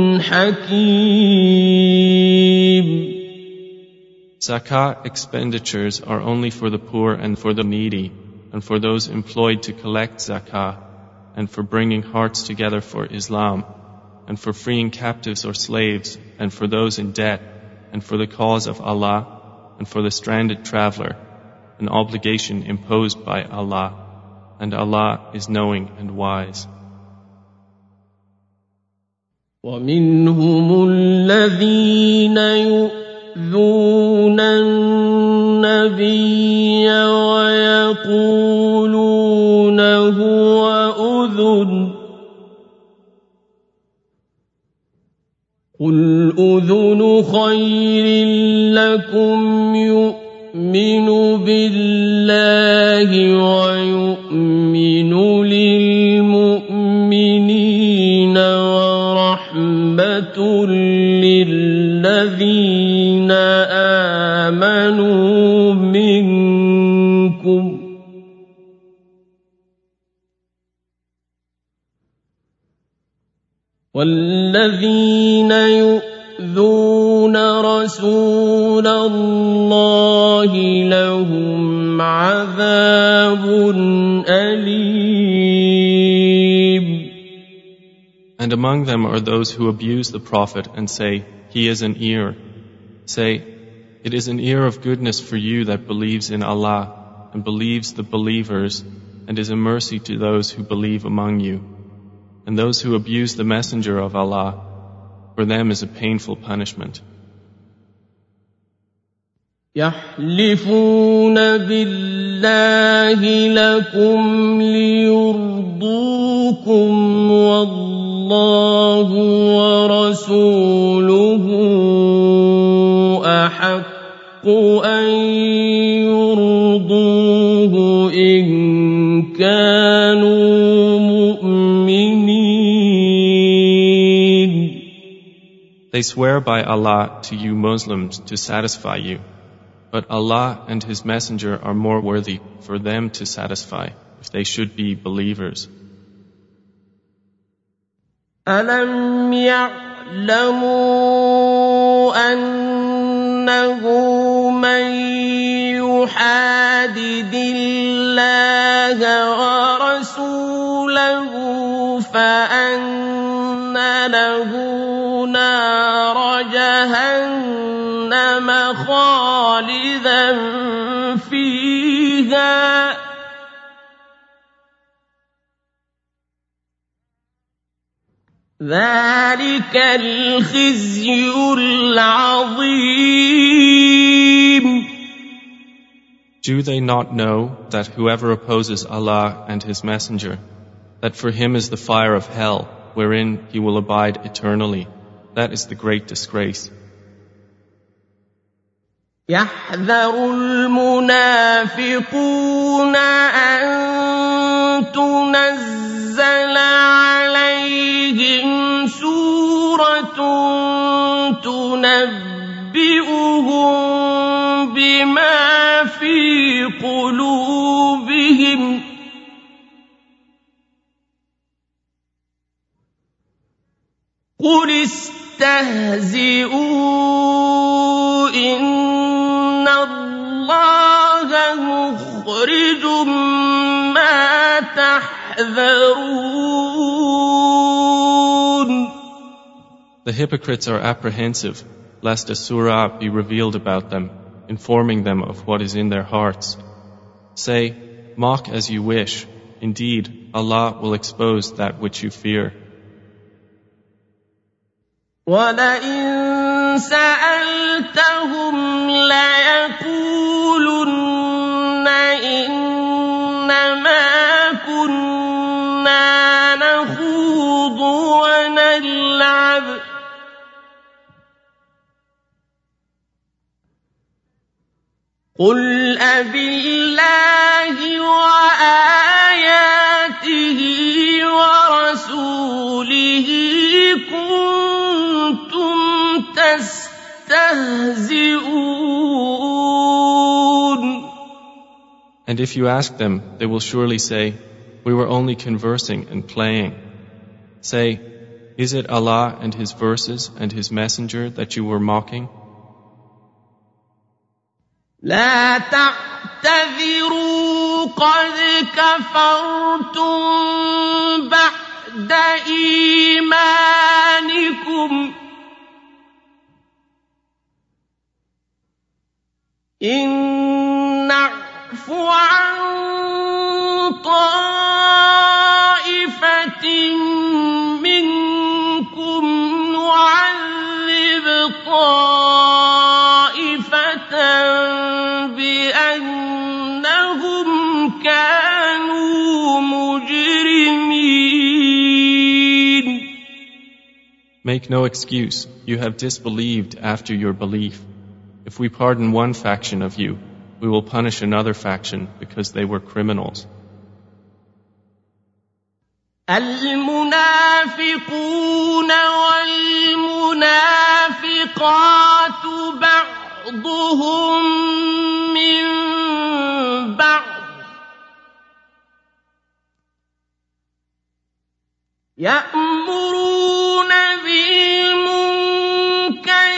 حكيم. Zakah expenditures are only for the poor and for the needy, and for those employed to collect zakah, and for bringing hearts together for Islam, and for freeing captives or slaves, and for those in debt, and for the cause of Allah, and for the stranded traveler, an obligation imposed by Allah, and Allah is knowing and wise. وَمِنْهُمُ الَّذِينَ يُؤْذُونَ النَّبِيَّ وَيَقُولُونَ قل أذن خير لكم يؤمن بالله ويؤمن للمؤمنين ورحمة للذين آمنوا منكم والذين يؤذون رسول الله لهم عذاب أليم. And among them are those who abuse the Prophet and say, he is an ear. Say, it is an ear of goodness for you that believes in Allah and believes the believers and is a mercy to those who believe among you. And those who abuse the Messenger of Allah, for them is a painful punishment. يحلفون بالله لكم ليرضوكم والله ورسوله أحق أن يرضوه إن كانوا مؤمنين. They swear by Allah to you Muslims to satisfy you, but Allah and His Messenger are more worthy for them to satisfy if they should be believers. ألم يعلموا أنه من يحادد الله ورسوله فأن له نار جهنم خالدا فيها ذلك الخزي العظيم. Do they not know that whoever opposes Allah and His Messenger, that for him is the fire of hell, wherein he will abide eternally? That is the great disgrace. يحذر المنافقون أن تنزل عليهم سورة تنبئهم بما في قلوبهم قل استهزئوا إن الله مخرج ما تحذرون. The hypocrites are apprehensive lest a surah be revealed about them, informing them of what is in their hearts. Say, mock as you wish. Indeed, Allah will expose that which you fear. وَلَئِن سَأَلْتَهُمْ لَيَقُولُنَّ إِنَّمَا كُنَّا نَخُوضُ وَنَلْعَبُ قُلْ أَبِاللَّهِ وَآيَاتِهِ ورسوله كنتم تستهزئون. And if you ask them, they will surely say, we were only conversing and playing. Say, is it Allah and His verses and His Messenger that you were mocking? لا تعتذروا قد كفرتم بعد إيمانكم إن نعف عن طائفة منكم نعذب طائفة بأنهم كانوا مجرمين. Make no excuse, you have disbelieved after your belief. If we pardon one faction of you, we will punish another faction because they were criminals. المنافقون والمنافقات بعضهم من بعض يأمرون بالمنكر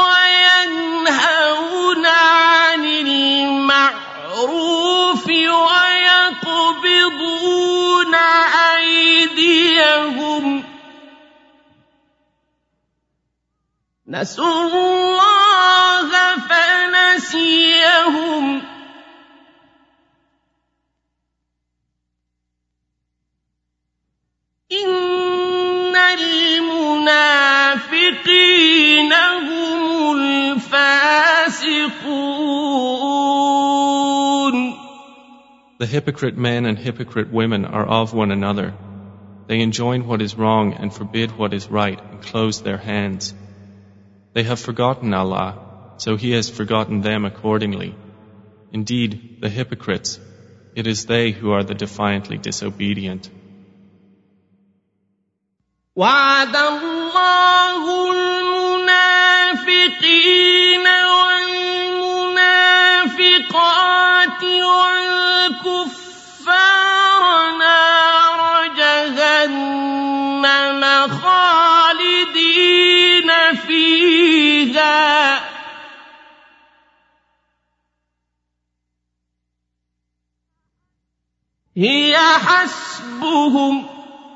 وينهون عن المعروف ويقبضون أيديهم نسوا الله فنسيهم إن المنافقين هم الفاسقون. The hypocrite men and hypocrite women are of one another. They enjoin what is wrong and forbid what is right and close their hands. They have forgotten Allah, so He has forgotten them accordingly. Indeed, the hypocrites, it is they who are the defiantly disobedient. وعد الله المنافقين والمنافقات والكفار نار جهنم خالدين فيها هي حسبهم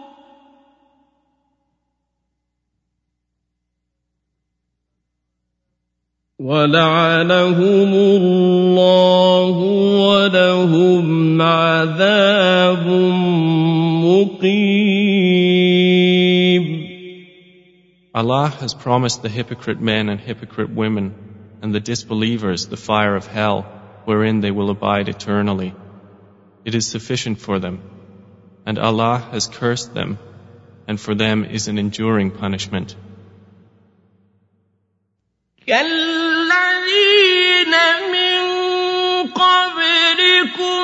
ولعنهم الله ولهم عذاب مقيم. Allah has promised the hypocrite men and hypocrite women and the disbelievers the fire of hell wherein they will abide eternally. It is sufficient for them, and Allah has cursed them, and for them is an enduring punishment. كالذين من قبلكم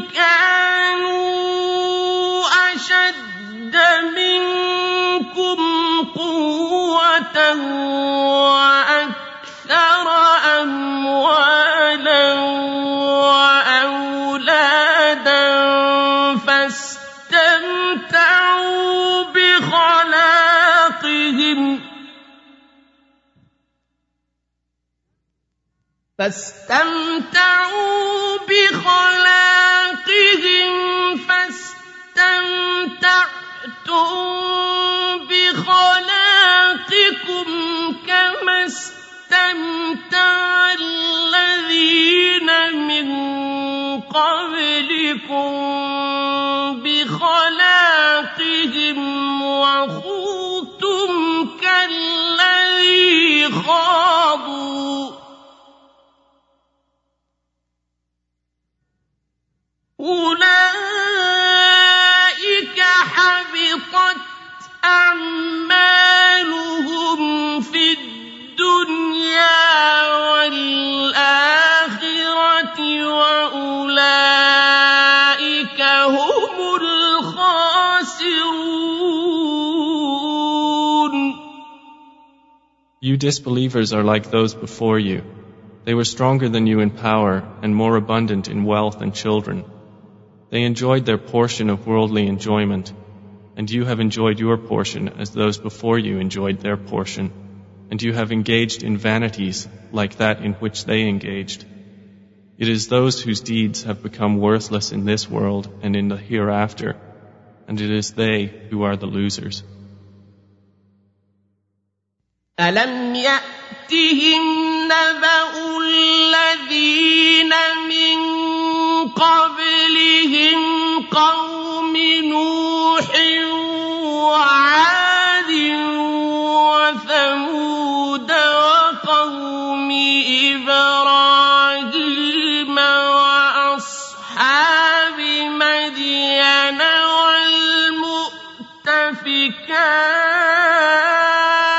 كانوا أشد منكم قوة وأكثر أموالا وأولادا فاستمتعوا بخلاقهم فاستمتعتم بخلاقكم كما استمتع الذين من قبلكم بخلاقهم وخضتم كالذي خاضوا أولئك حبطت أعمالهم في الدنيا والآخرة وأولئك هم الخاسرون. You disbelievers are like those before you. They were stronger than you in power and more abundant in wealth and children. They enjoyed their portion of worldly enjoyment, and you have enjoyed your portion as those before you enjoyed their portion, and you have engaged in vanities like that in which they engaged. It is those whose deeds have become worthless in this world and in the hereafter, and it is they who are the losers. ألم يأتهم نبأ الذين من قبلهم قوم نوح وعاد وثمود وقوم إبراهيم وأصحاب مدين والمؤتفكات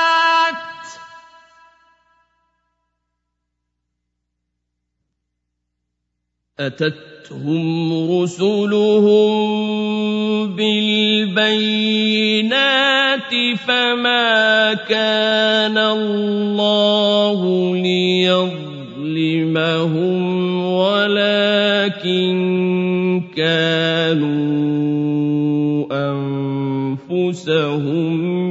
أتتهم رسلهم بالبينات فما كان الله ليظلمهم ولكن كانوا أنفسهم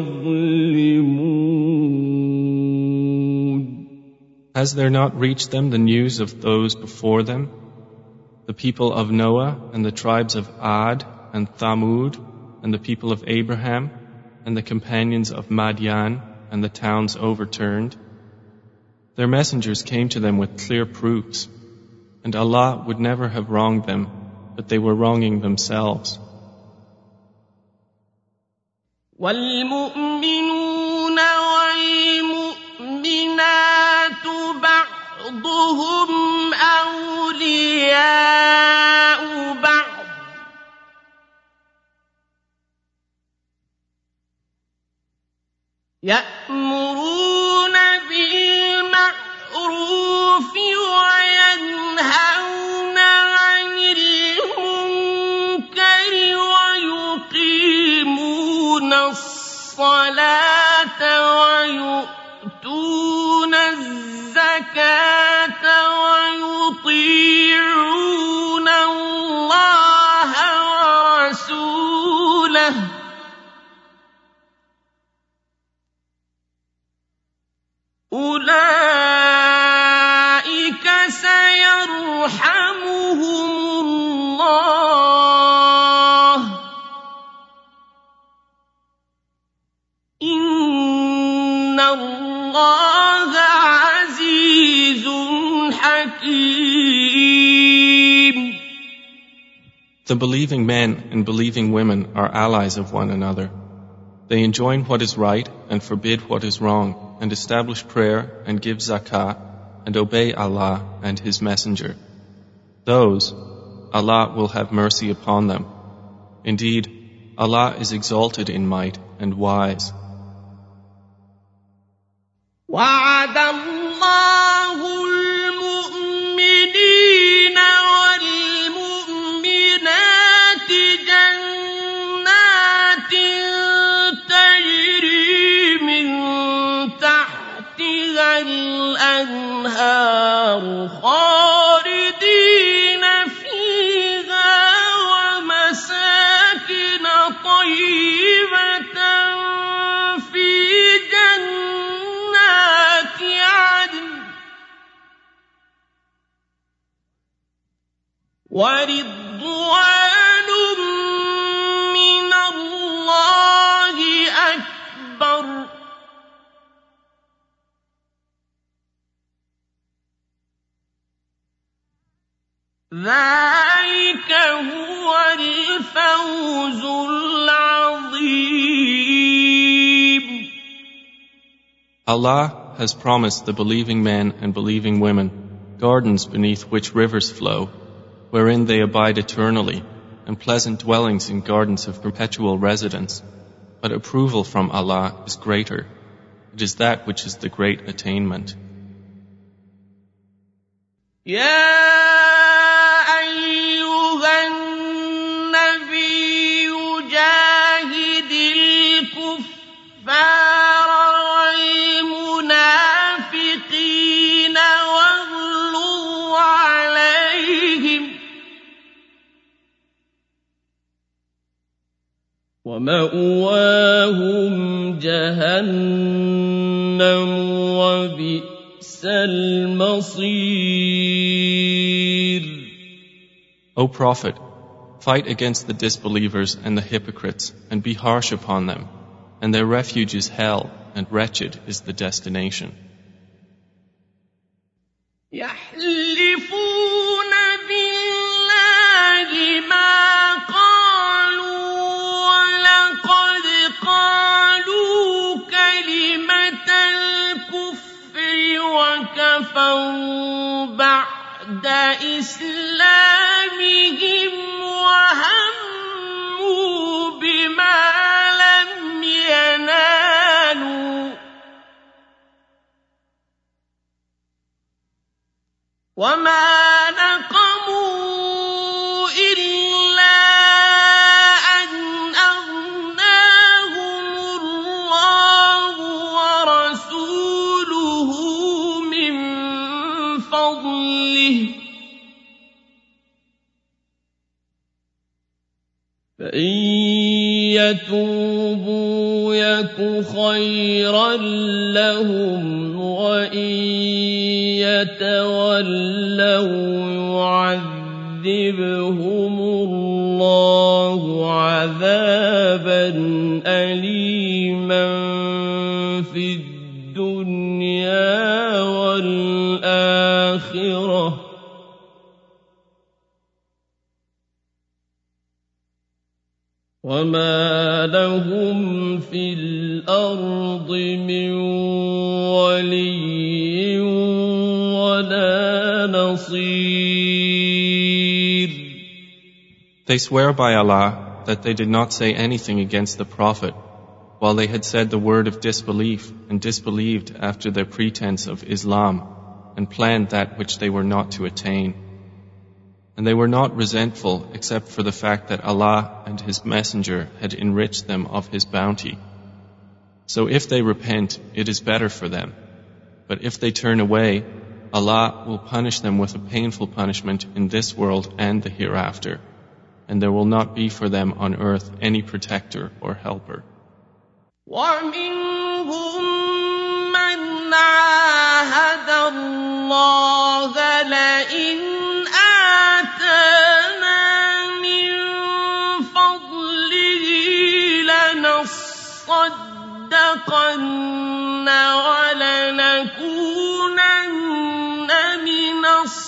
يظلمون. Has there not reached them the news of those before them, the people of Noah and the tribes of Ad and Thamud and the people of Abraham and the companions of Madian and the towns overturned? Their messengers came to them with clear proofs, and Allah would never have wronged them, but they were wronging themselves. وَالْمُؤْمِنُونَ وَالْمُؤْمِنَاتُ بَعْضُهُمْ أَوْلِيَاءُ بَعْضٍ يَأْمُرُونَ بِالْمَعْرُوفِ وَيَنْهَوْنَ عَنِ الْمُنكَرِ وَيُقِيمُونَ الصَّلَاةَ وَيُؤْتُونَ الزَّكَاةَ وَيُطِيعُونَ اللَّهَ وَرَسُولَهُ أُولَئِكَ سَيَرْحَمُهُمُ اللَّهُ إِنَّ اللَّهَ عَزِيزٌ حَكِيمٌ. The believing men and believing women are allies of one another. They enjoin what is right and forbid what is wrong, and establish prayer and give zakah and obey Allah and His Messenger. Those, Allah will have mercy upon them. Indeed, Allah is exalted in might and wise. وعد الله المؤمنين والمؤمنات جنات تجري من تحتها الأنهار خالدين فيها ومساكن طيبة في جنات عدن ورضوان من الله أكبر ذلك هو الفوز العظيم. Allah has promised the believing men and believing women gardens beneath which rivers flow, wherein they abide eternally, and pleasant dwellings in gardens of perpetual residence. But approval from Allah is greater. It is that which is the great attainment. ومأواهم جهنم وبئس المصير. O Prophet, fight against the disbelievers and the hypocrites and be harsh upon them, and their refuge is hell, and wretched is the destination. يحلفون بالله ما قالوا ولقد قالوا كلمة الكفر وكفروا بعد إسلامهم وهموا بما لم ينالوا وما نقموا يتوبوا يك خيرا لهم وإن يتولوا يعذبهم الله عذابا أليما في الدنيا والآخرة وما لهم في الأرض من ولي ولا نصير. They swear by Allah that they did not say anything against the Prophet while they had said the word of disbelief and disbelieved after their pretense of Islam and planned that which they were not to attain. And they were not resentful except for the fact that Allah and His Messenger had enriched them of His bounty. So if they repent, it is better for them. But if they turn away, Allah will punish them with a painful punishment in this world and the hereafter. And there will not be for them on earth any protector or helper. وَمِنْهُمْ مَنْ عَاهَدَ اللَّهَ لَئِنْ آتَانَا مِنْ فَضْلِهِ لَنَصَّدَّقَنَّ وَلَنَكُونَنَّ مِنَ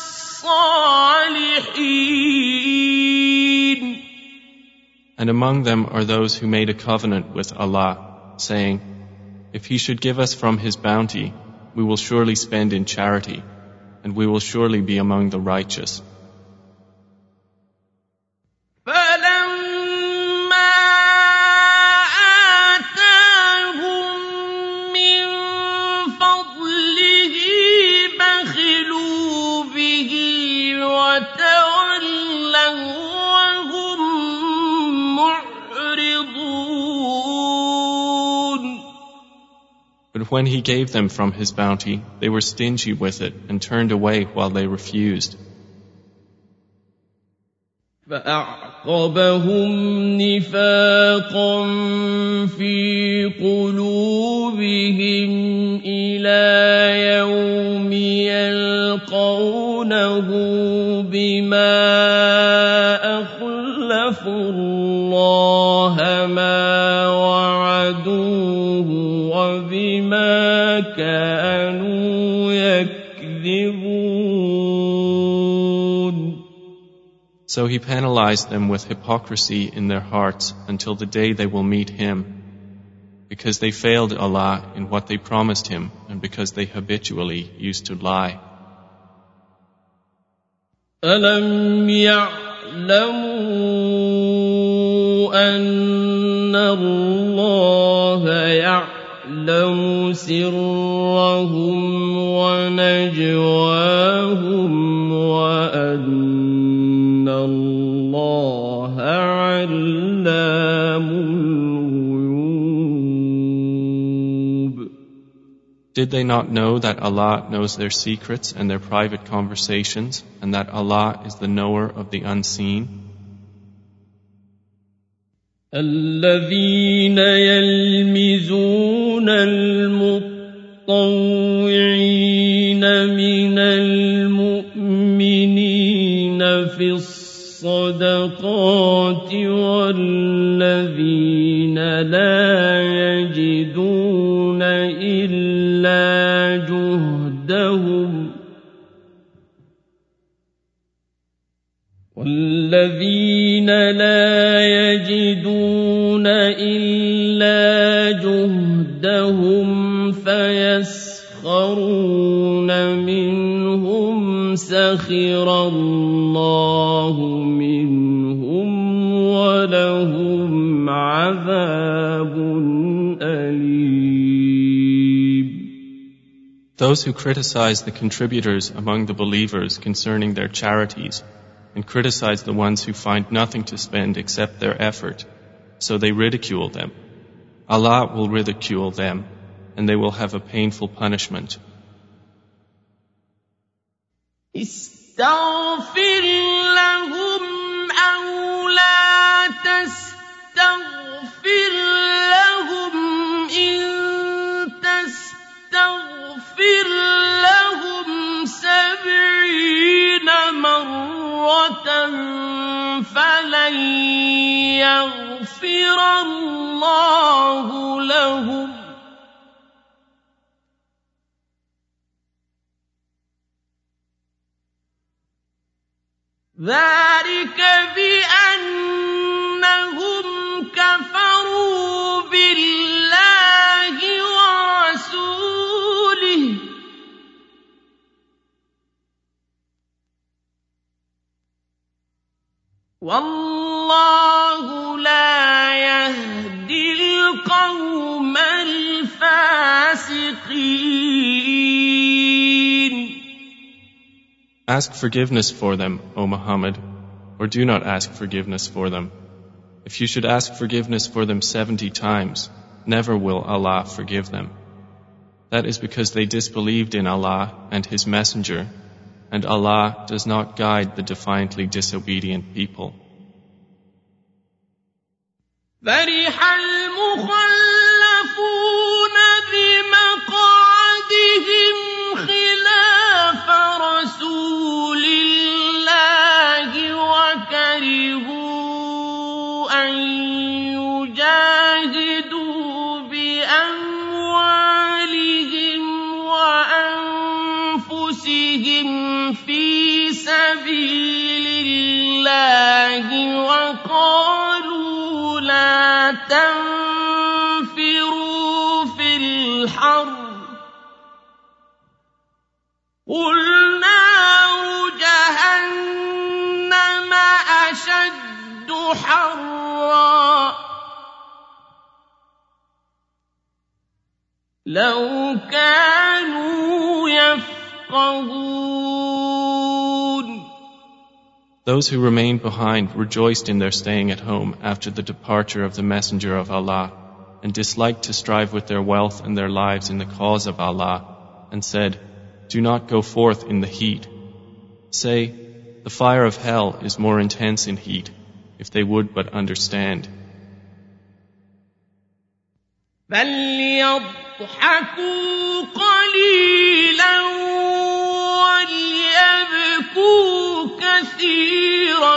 الصَّالِحِينَ. And among them are those who made a covenant with Allah, saying, if He should give us from His bounty, we will surely spend in charity, and we will surely be among the righteous. But when He gave them from His bounty, they were stingy with it and turned away while they refused. فأعقبهم نفاقا في قلوبهم إلى يوم يلقونه بما أخلفوا الله ما وعدوه وبما كانوا يكذبون. So He penalized them with hypocrisy in their hearts until the day they will meet Him, because they failed Allah in what they promised Him and because they habitually used to lie. أَلَمْ يَعْلَمُوا أَنَّ اللَّهَ يَعْلَمُ سِرَّهُمْ وَنَجْوَاهُمْ وَأَنَّ اللَّهَ عَلَّامُ الْغُيُوبِ. Did they not know that Allah knows their secrets and their private conversations, and that Allah is the knower of the unseen? الذين يلمزون المطوعين من المؤمنين في الصدقات والذين لا يجدون إلا جهدهم فيسخرون منهم سخر الله منهم ولهم عذاب أليم. Those who criticize the contributors among the believers concerning their charities and criticize the ones who find nothing to spend except their effort, so they ridicule them. Allah will ridicule them, and they will have a painful punishment. استغفر لهم أو لا تستغفر اللَّهُ لَهُمْ ذَلِكَ بِأَنَّهُمْ كَفَرُوا بِاللَّهِ وَرَسُولِهِ وَاللَّهُ لَا يَهْدِي الْقَوْمَ الْفَاسِقِينَ. Ask forgiveness for them, O Muhammad, or do not ask forgiveness for them. If you should ask forgiveness for them 70 times, never will Allah forgive them. That is because they disbelieved in Allah and His Messenger, and Allah does not guide the defiantly disobedient people. فَرِحَ الْمُخَلَّفُونَ بِمَقْعَدِهِمْ خِلَافَ رَسُولِ اللَّهِ وَكَرِهُوا أَن يُجَاهِدُوا بِأَمْوَالِهِمْ وَأَنفُسِهِمْ فِي سَبِيلِ اللَّهِ وَقَالُوا لَا تَنفِرُوا فِي الْحَرِّ قُلْ نَارُ جَهَنَّمَ أَشَدُّ حَرًّا لَوْ كَانُوا يَفْقَهُونَ. Those who remained behind rejoiced in their staying at home after the departure of the Messenger of Allah, and disliked to strive with their wealth and their lives in the cause of Allah, and said, "Do not go forth in the heat." Say, the fire of hell is more intense in heat, if they would but understand. فَلْيَضْحَكُوا قَلِيلًا وَلْيَبْكُوا كَثِيرًا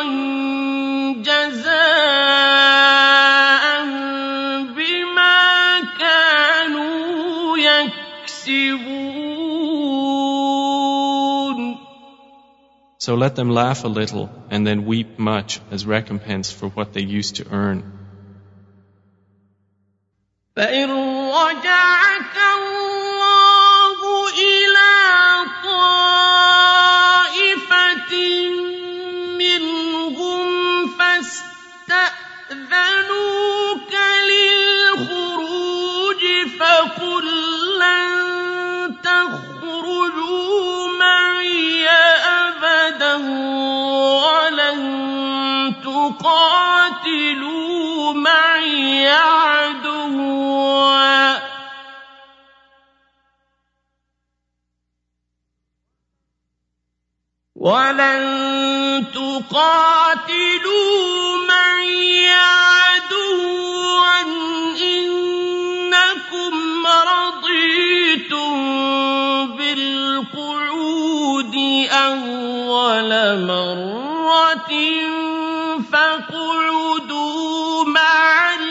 جَزَاءً بِمَا كَانُوا يَكْسِبُونَ. So let them laugh a little and then weep much as recompense for what they used to earn. فَإِن رَّجَعَكَ اللَّهُ إِلَىٰ طَائِفَةٍ مِّنْهُمْ فَاسْتَأْذَنُوكَ لِلْخُرُوجِ فَقُل لَّن تَخْرُجُوا مَعِيَ أَبَدًا وَلَن تُقَاتِلُوا مَعِيَ عَدُوًّا إِنَّكُمْ رَضِيتُم بِالْقُعُودِ أَوَّلَ مَرَّةٍ فَاقْعُدُوا مَعَ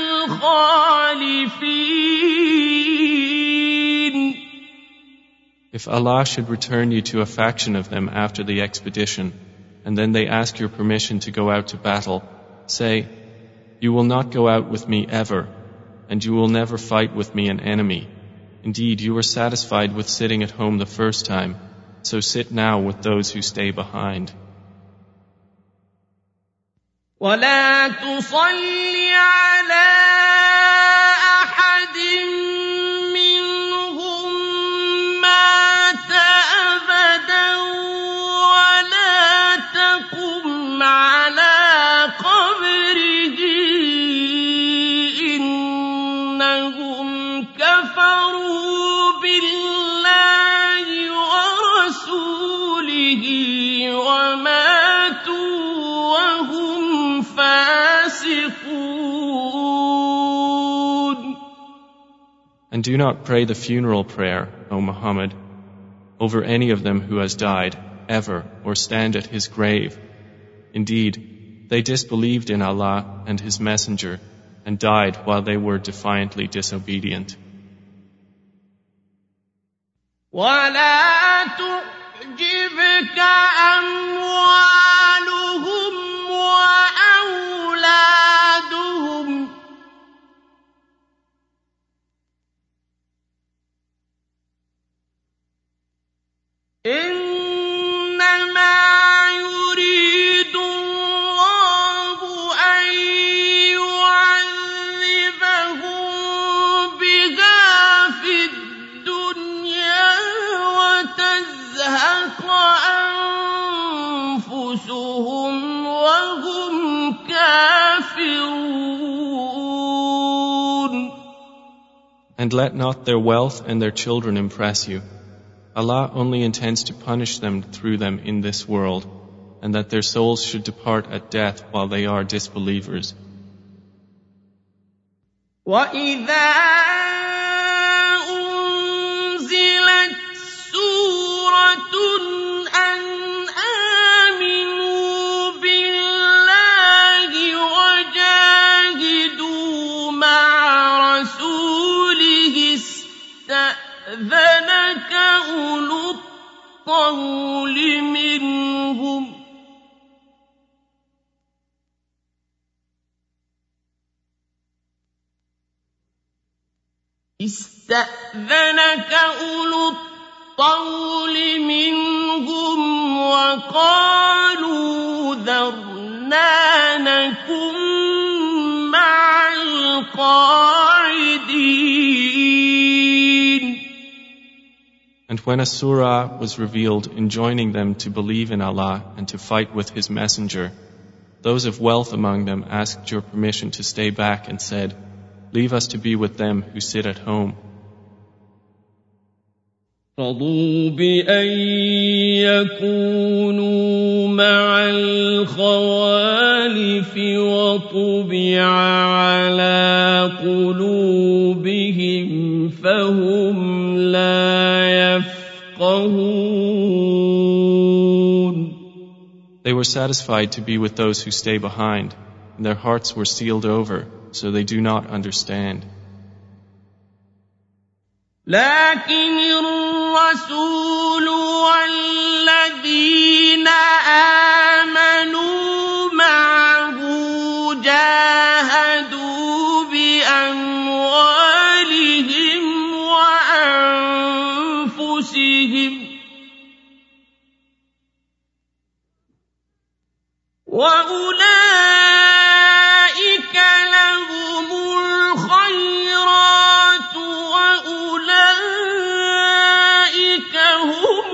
الْخَالِفِينَ. If Allah should return you to a faction of them after the expedition, and then they ask your permission to go out to battle, say, "You will not go out with me ever, and you will never fight with me an enemy. Indeed, you were satisfied with sitting at home the first time, so sit now with those who stay behind." وَلَا تُصَلِّ عَلَىٰ أَحَدٍ مِّنْهُم مَّاتَ أَبَدًا وَلَا تَقُمْ عَلَىٰ قَبْرِهِ ۖ إِنَّهُمْ كَفَرُوا بِاللَّهِ وَرَسُولِهِ وَمَاتُوا وَهُمْ فَاسِقُونَ. And do not pray the funeral prayer, O Muhammad, over any of them who has died, ever, or stand at his grave. Indeed, they disbelieved in Allah and His Messenger, and died while they were defiantly disobedient. ولا تعجبك أموالهم وأولادهم إنما يريد الله أن يعذبهم بها في الدنيا وتزهق أنفسهم وهم كافرون. And let not their wealth and their children impress you. Allah only intends to punish them through them in this world, and that their souls should depart at death while they are disbelievers. وَإِذَا أُنزِلَتْ سُورَةٌ أَنْ آمِنُوا بِاللَّهِ وَجَاهِدُوا مَعَ رَسُولِهِ اسْتَأْذَنَكَ أُولُو الطَّوْلِ مِنْهُمْ وَقَالُوا ذَرْنَا نَكُن مَّعَ الْقَاعِدِينَ. And when a surah was revealed enjoining them to believe in Allah and to fight with His Messenger, those of wealth among them asked your permission to stay back and said, "Leave us to be with them who sit at home." رضوا بأن يكونوا مع الخوالف وطبع على قلوبهم فهم لا يفقهون. They were satisfied to be with those who stay behind, and their hearts were sealed over, so they do not understand. لكن الرسول والذين آمنوا معه جاهدوا بأموالهم وأنفسهم وأولئك لهم الخيرات وأولئك هم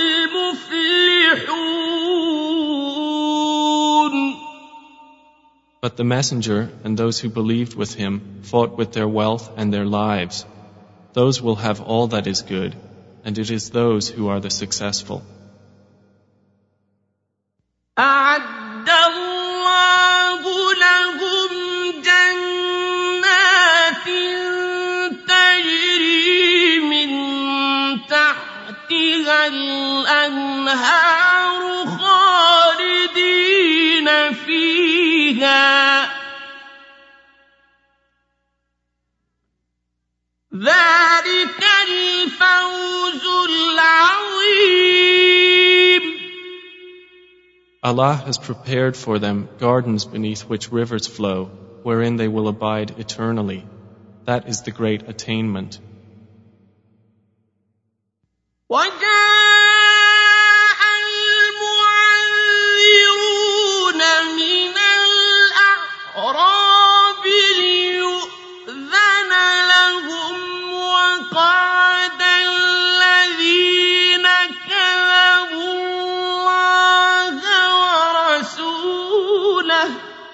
المفلحون. But the Messenger and those who believed with him fought with their wealth and their lives. Those will have all that is good, and it is those who are the successful. أعد الله لهم جنات تجري من تحتها الأنهار خالدين فيها ذلك الفوز العظيم. Allah has prepared for them gardens beneath which rivers flow, wherein they will abide eternally. That is the great attainment. وجاء المعذرون من الأعراب ليؤذن لهم وقعد الذين كذبوا الله ورسوله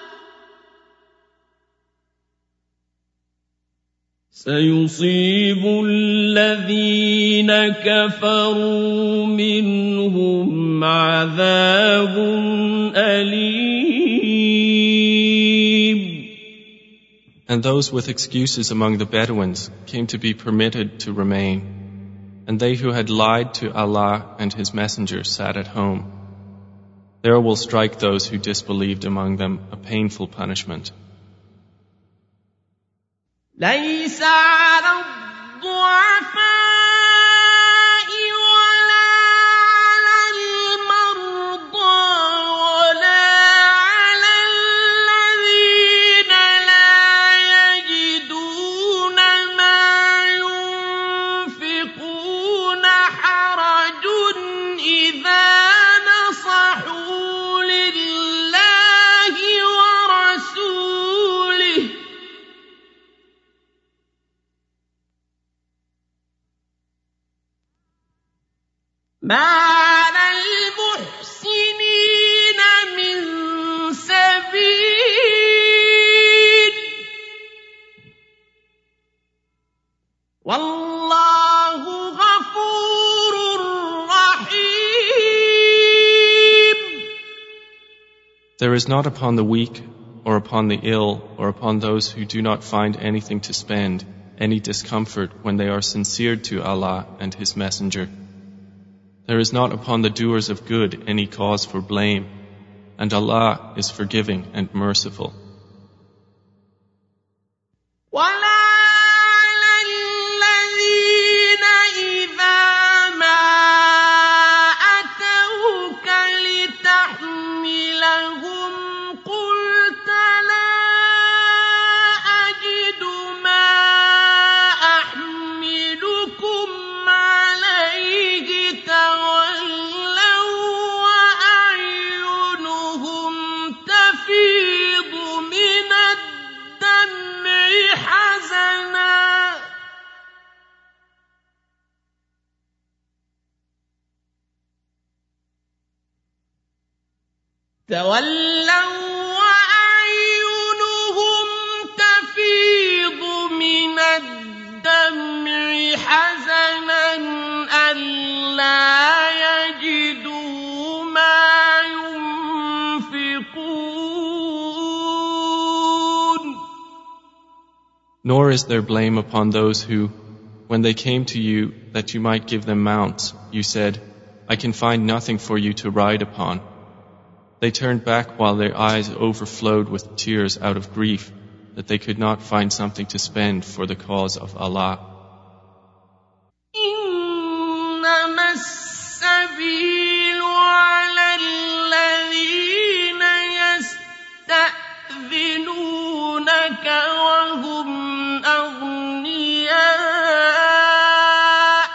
سيصيب الذين كفروا منهم عذاب أليم. And those with excuses among the Bedouins came to be permitted to remain. And they who had lied to Allah and His Messenger sat at home. There will strike those who disbelieved among them a painful punishment. ليس على الضعفاء ولا على المرضى ولا على الذين لا يجدون ما ينفقون حرج إذا نصحوا لله ورسوله ما على المحسنين من سبيل والله غفور رحيم. There is not upon the weak, or upon the ill, or upon those who do not find anything to spend, any discomfort when they are sincere to Allah and His Messenger. There is not upon the doers of good any cause for blame, and Allah is forgiving and merciful. ولا على الذين إذا ما أتوك لتحملهم قلت لا أجد ما أحملكم عليه تولوا وأعينهم تفيض من الدمع حزنا ألا يجدوا ما ينفقون. Nor is there blame upon those who, when they came to you that you might give them mounts, you said, I can find nothing for you to ride upon. They turned back while their eyes overflowed with tears out of grief that they could not find something to spend for the cause of Allah. إنما السبيل على الذين يستأذنونك وهم أغنياء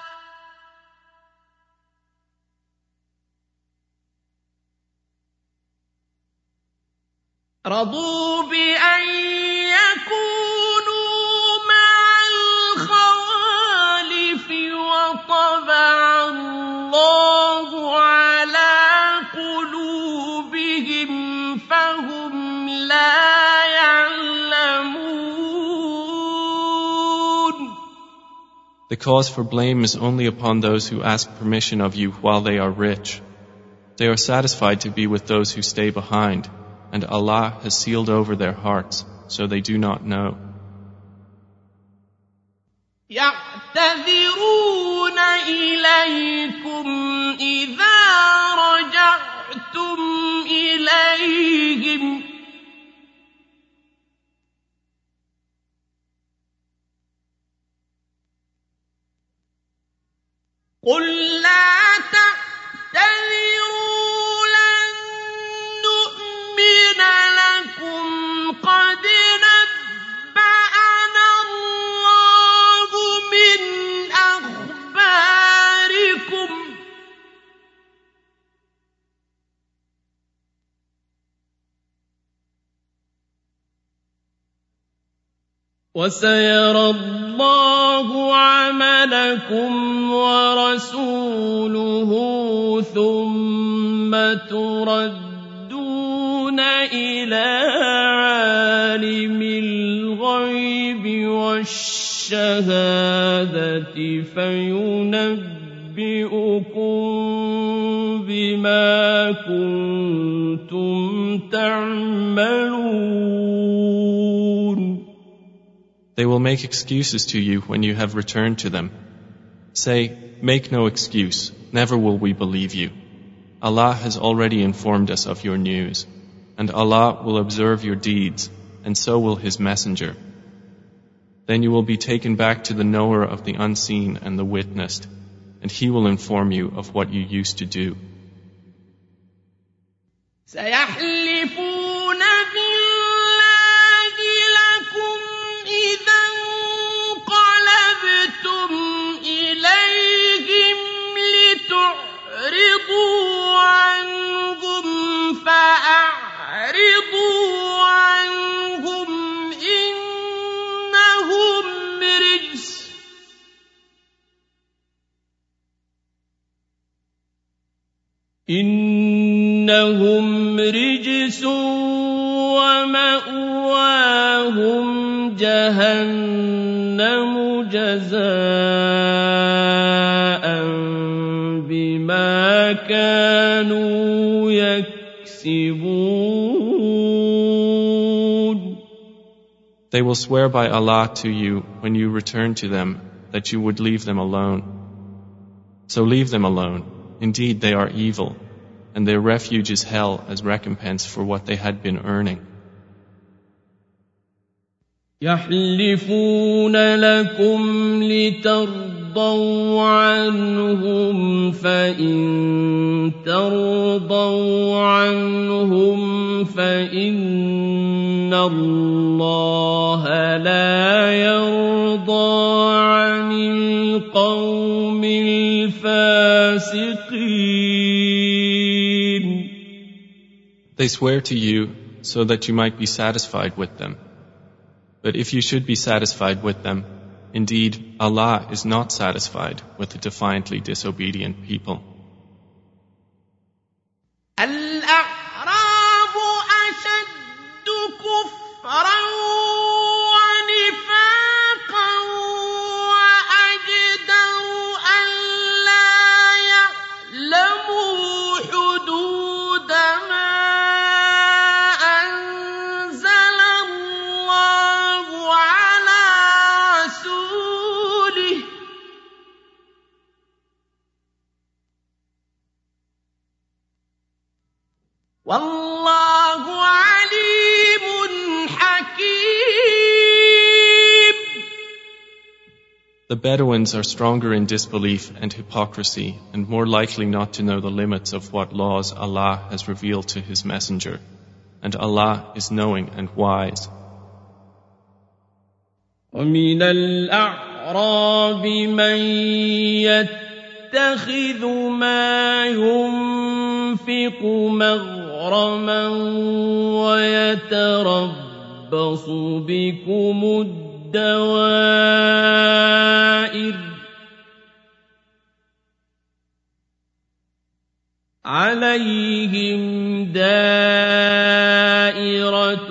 رضوا بأن يكونوا مع الخوالف وطبع الله على قلوبهم فهم لا يعلمون. The cause for blame is only upon those who ask permission of you while they are rich. They are satisfied to be with those who stay behind, and Allah has sealed over their hearts, so they do not know. يعتذرون إليكم إذا رجعتم إليهم قل لا تعتذروا لن نؤمن لكم قد نبأنا الله من أخباركم وسيرى الله عملكم ورسوله ثم تردون إلى عالم الغيب والشهادة فينبئكم بما كنتم تعملون. They will make excuses to you when you have returned to them. Say, make no excuse, never will we believe you. Allah has already informed us of your news, and Allah will observe your deeds, and so will His Messenger. Then you will be taken back to the knower of the unseen and the witnessed, and he will inform you of what you used to do. سيحلفون بالله لكم إذا انقلبتم إليهم لتعرضوا عنهم فأعرضوا عنهم إنهم رجس ومأواهم جهنم جزاء بما كانوا يكسبون. They will swear by Allah to you when you return to them that you would leave them alone. So leave them alone. Indeed, they are evil, and their refuge is hell as recompense for what they had been earning. يحلفون لكم لترضوا عنهم فإن ترضوا عنهم فإن الله لا يرضى عن القوم الفاسقين. They swear to you so that you might be satisfied with them. But if you should be satisfied with them, indeed Allah is not satisfied with the defiantly disobedient people. الأعراب أشد كفرا ونفاقا وأجدر ألا يعلموا حدود ما أنزل الله على رسوله والله عليم حكيم. The Bedouins are stronger in disbelief and hypocrisy and more likely not to know the limits of what laws Allah has revealed to His Messenger, and Allah is knowing and wise. ومن الأعراب من يتخذ ما ينفق مغرما ويتربص بكم الدوائر عليهم دائرة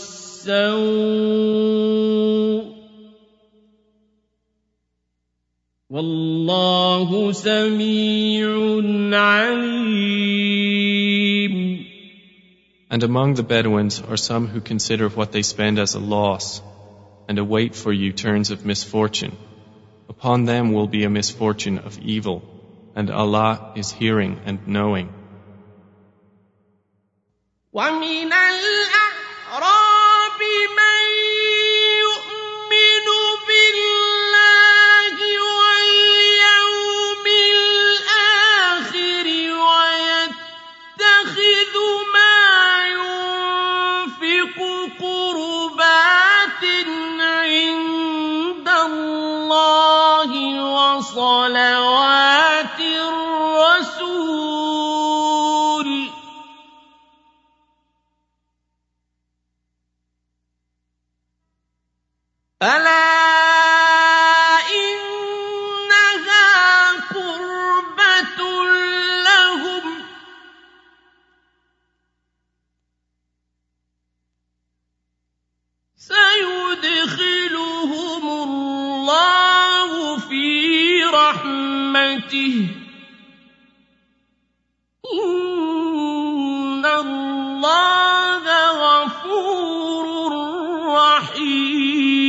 السوء والله سميع عليم. And among the Bedouins are some who consider what they spend as a loss and await for you turns of misfortune. Upon them will be a misfortune of evil, and Allah is hearing and knowing. ومن الأعراب من يؤمن بالله واليوم الآخر ويتخذ ما ينفق قربات عند الله وصلوات الرسول ألا إنها قربة لهم سيدخلهم الله في رحمته إن الله غفور رحيم.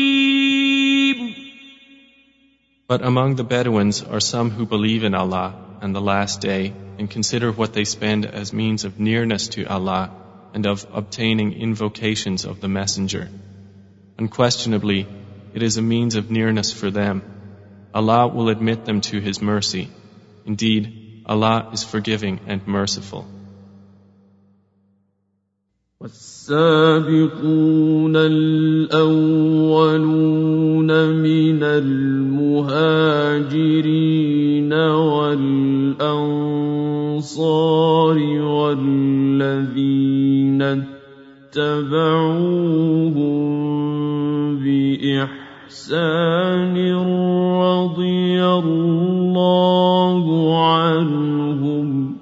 But among the Bedouins are some who believe in Allah and the Last Day and consider what they spend as means of nearness to Allah and of obtaining invocations of the Messenger. Unquestionably, it is a means of nearness for them. Allah will admit them to His mercy. Indeed, Allah is forgiving and merciful. والسابقون الأولون من المهاجرين والأنصار والذين اتبعوهم بإحسان رضي الله عنهم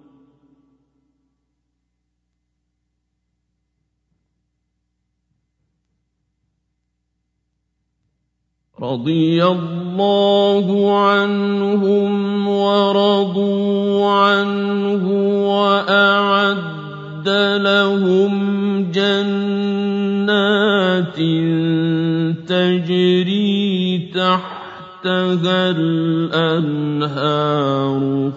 ورضوا عنه وأعد لهم جنات تجري تحتها الأنهار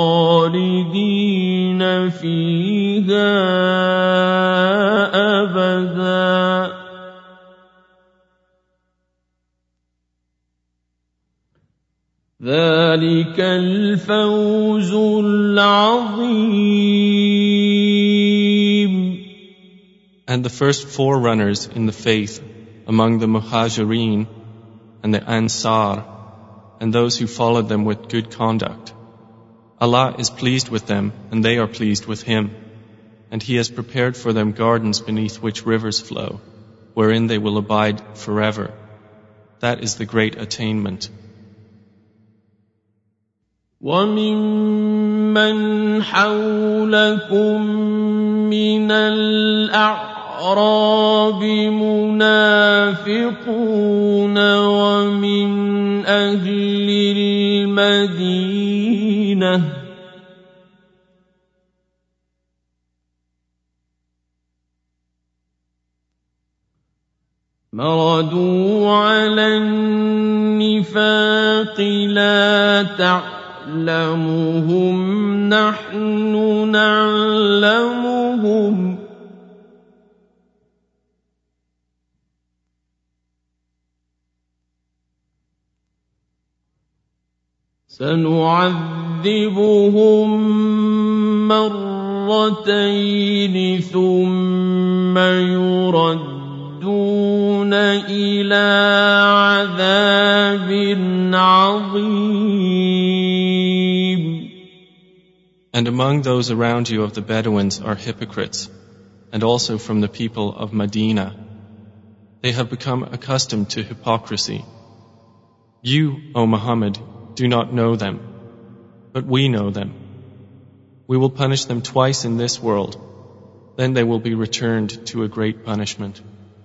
خالدين فيها أبدا ذلك الفوز العظيم. And the first forerunners in the faith among the Muhajirin and the Ansar and those who followed them with good conduct. Allah is pleased with them and they are pleased with Him. And He has prepared for them gardens beneath which rivers flow, wherein they will abide forever. That is the great attainment. وَمِمَّنْ حَوْلَكُمْ مِنَ الْأَعْرَابِ مُنَافِقُونَ وَمِنْ أَهْلِ الْمَدِينَةِ مَرَدُوا عَلَى النِّفَاقِ لَا تعلمهم نحن نعلمهم سنعذبهم مرتين ثم يردون إلى عذاب عظيم. And among those around you of the Bedouins are hypocrites, and also from the people of Medina. They have become accustomed to hypocrisy. You, O Muhammad, do not know them, but we know them. We will punish them twice in this world, then they will be returned to a great punishment.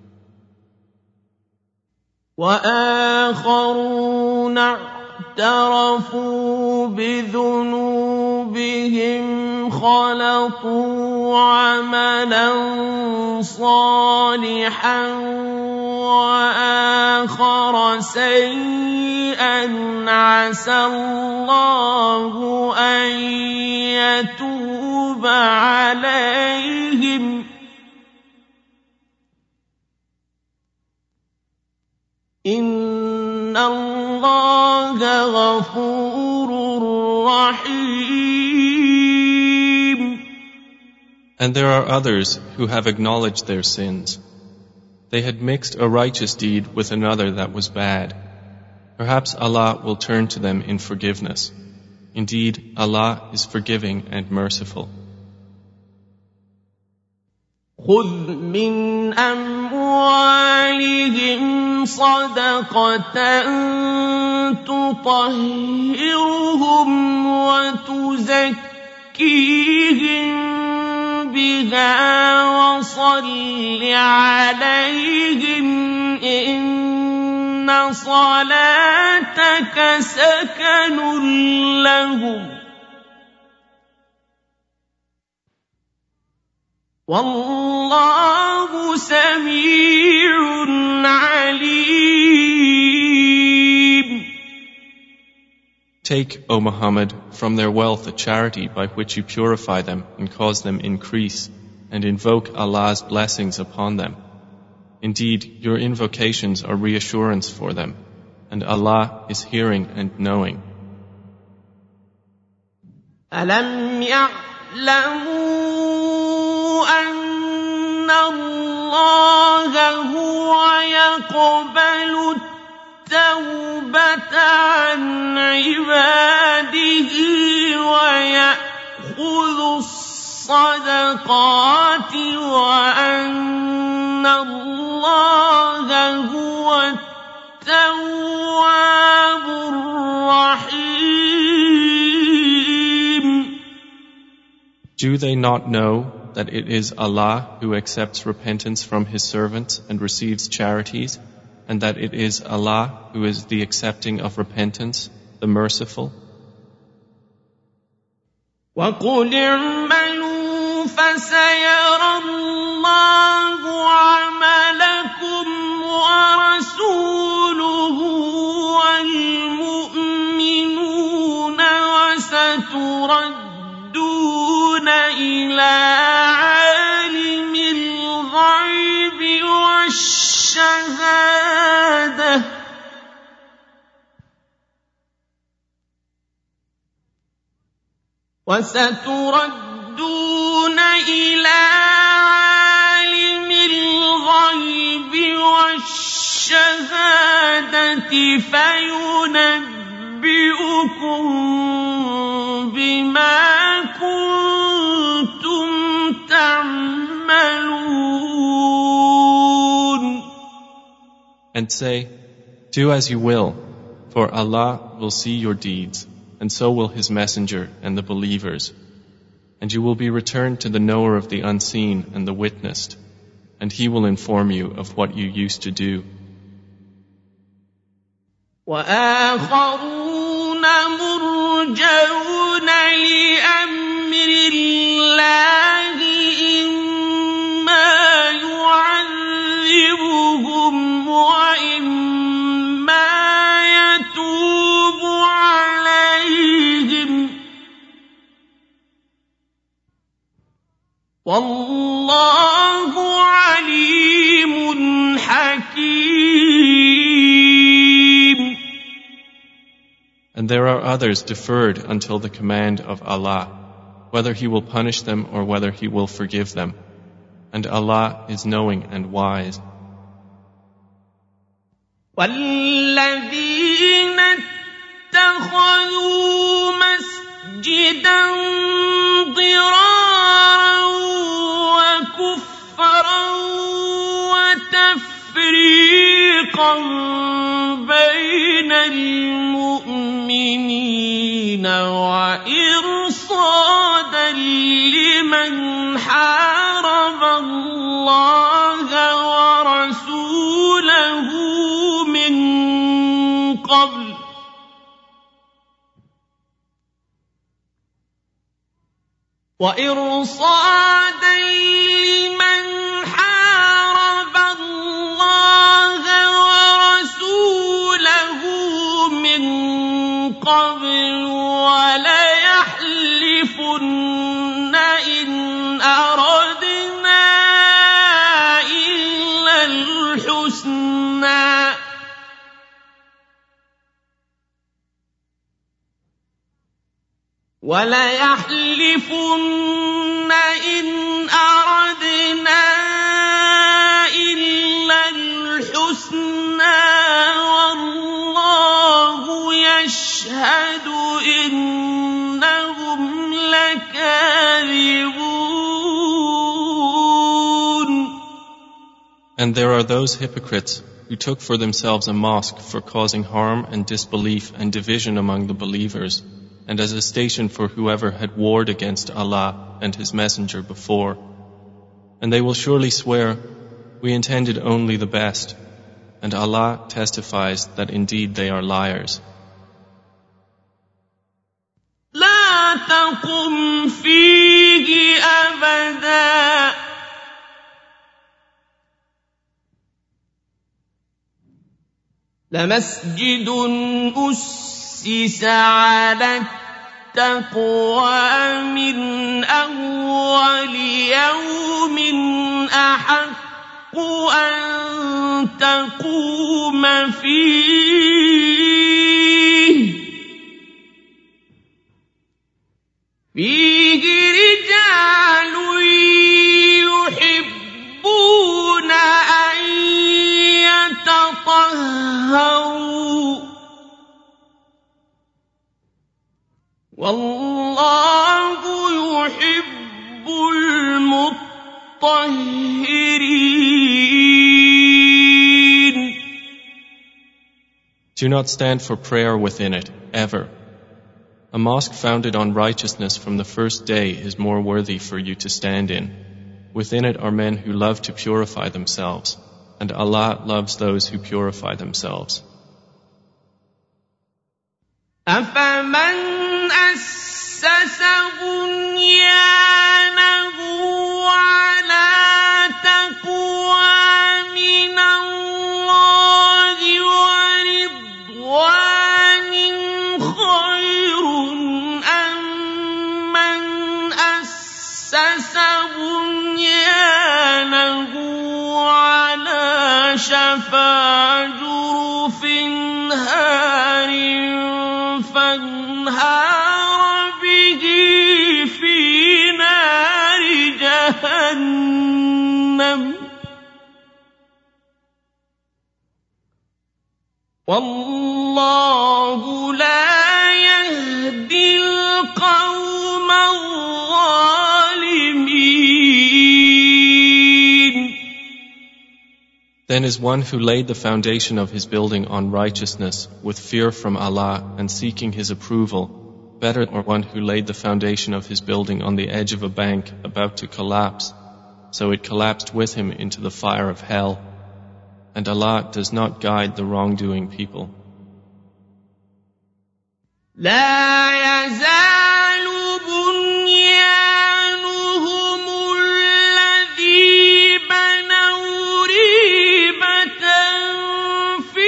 وآخرون اعترفوا بذنوبهم خلطوا عملا صالحا وآخر سيئا عسى الله أن يتوب عليهم إن الله غفور رحيم. And there are others who have acknowledged their sins. They had mixed a righteous deed with another that was bad. Perhaps Allah will turn to them in forgiveness. Indeed, Allah is forgiving and merciful. خذ من أموالهم صدقة تطهرهم وتزكيهم بها وصل عليهم إن صلاتك سكن لهم والله سميع عليم. Take, O Muhammad, from their wealth a charity by which you purify them and cause them increase, and invoke Allah's blessings upon them. Indeed, your invocations are reassurance for them, and Allah is hearing and knowing. أَلَمْ يَعْلَمُوا أَنَّ اللَّهَ هُوَ يَقْبَلُ التَّوْبَةَ عَنْ عِبَادِهِ وَيَأْخُذُ الصَّدَقَاتِ وَأَنَّ اللَّهَ هُوَ التَّوَّابُ الرَّحِيمُ. Do they not know that it is Allah who accepts repentance from His servants and receives charities, and that it is Allah who is the accepting of repentance, the merciful? وَقُلِ اعْمَلُوا فَسَيَرَى اللَّهُ عَمَلَكُمْ وَرَسُولُهُ وَالْمُؤْمِنُونَ وَسَتُرَدُّونَ إِلَى عَالِمِ الْغَيْبِ وَالشَّهَادَةِ فَيُنَبِّئُكُم بِمَا كُنتُمْ تَعْمَلُونَ. And say, do as you will, for Allah will see your deeds, and so will His Messenger and the believers. And you will be returned to the knower of the unseen and the witnessed, and He will inform you of what you used to do. وَآخَرُونَ مُرْجَوْنَ لِأَمْرِ اللَّهِ إِمَّا يُعَذِّبُهُمْ وَإِمَّا يَتُوبُ عَلَيْهِمْ ۗ وَاللَّهُ عَلِيمٌ حَكِيمٌ. And there are others deferred until the command of Allah, whether He will punish them or whether He will forgive them. And Allah is knowing and wise. وَالَّذِينَ اتَّخَذُوا مَسْجِدًا ضِرَارًا وَكُفْرًا وَتَفْرِيقًا بَيْنَ الْمُؤْمِنِينَ وَإِرْصَادًا لِمَنْ حَارَبَ اللَّهَ وَرَسُولَهُ مِنْ قَبْلُ وَلَيَحْلِفُنَّ إِنْ أَرَدْنَا إِلَّا الْحُسْنَىٰ وَاللَّهُ يَشْهَدُ إِنَّهُمْ لَكَاذِبُونَ. And there are those hypocrites who took for themselves a mosque for causing harm and disbelief and division among the believers, and as a station for whoever had warred against Allah and His Messenger before. And they will surely swear, we intended only the best, and Allah testifies that indeed they are liars. لا تقم فيه أبدا لمسجد أسس على التقوى من أول يوم أحق أن تقوم فيه رجال يحبون أن يتطهروا والله يحب المطهرين. Do not stand for prayer within it, ever. A mosque founded on righteousness from the first day is more worthy for you to stand in. Within it are men who love to purify themselves, and Allah loves those who purify themselves. أفمن أسس بنيانه على تقوى من الله ورضوان خير أم من أسس بنيانه على شفا جرف هار فانهار به في نار جهنم والله لا يهدي القوم الظالمين. Then is one who laid the foundation of his building on righteousness with fear from Allah and seeking His approval better than one who laid the foundation of his building on the edge of a bank about to collapse, so it collapsed with him into the fire of hell. And Allah does not guide the wrongdoing people. لا يزال بنيانهم الذي بنوا ريبة في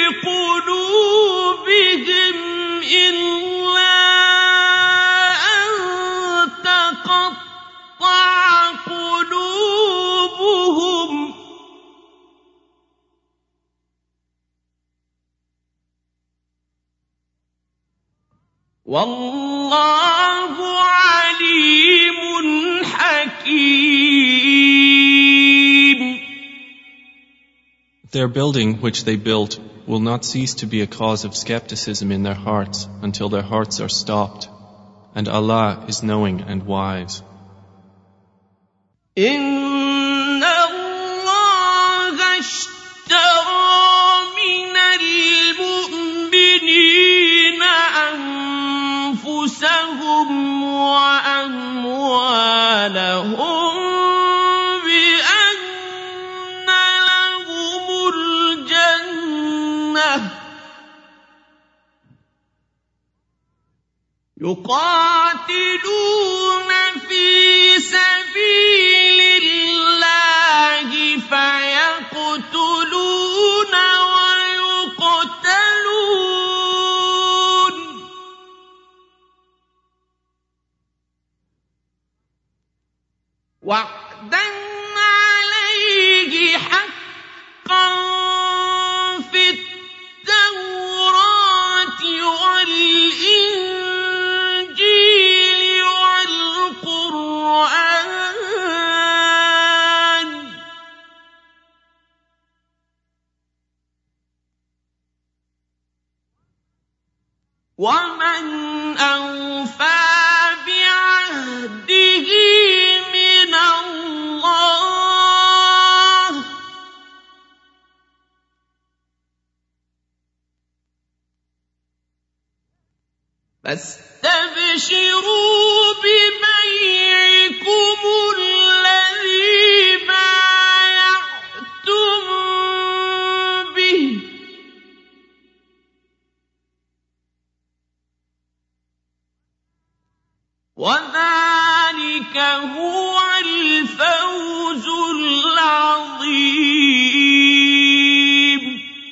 قلوبهم إلا أن تقطع قلوبهم والله عليم حكيم. Their building which they built will not cease to be a cause of skepticism in their hearts until their hearts are stopped, and Allah is knowing and wise. إن الله اشترى من المؤمنين أنفسهم وأموالهم بأن لهم الجنة يقاتلون في سبيل الله فيقتلون ويقتلون وعدا عليه حقا في التوراة والإنجيل والقرآن ومن أوفى بعهده من الله فاستبشروا ببيعكم الذي بايعتم به وذلك هو الفوز العظيم.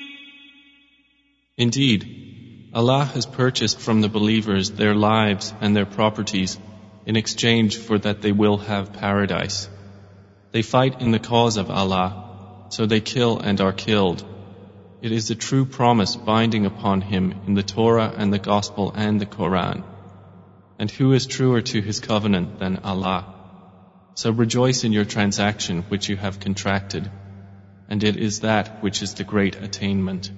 Indeed, Allah has purchased from the believers their lives and their properties in exchange for that they will have paradise. They fight in the cause of Allah, so they kill and are killed. It is a true promise binding upon him in the Torah and the Gospel and the Quran. And who is truer to his covenant than Allah? So rejoice in your transaction which you have contracted, and it is that which is the great attainment.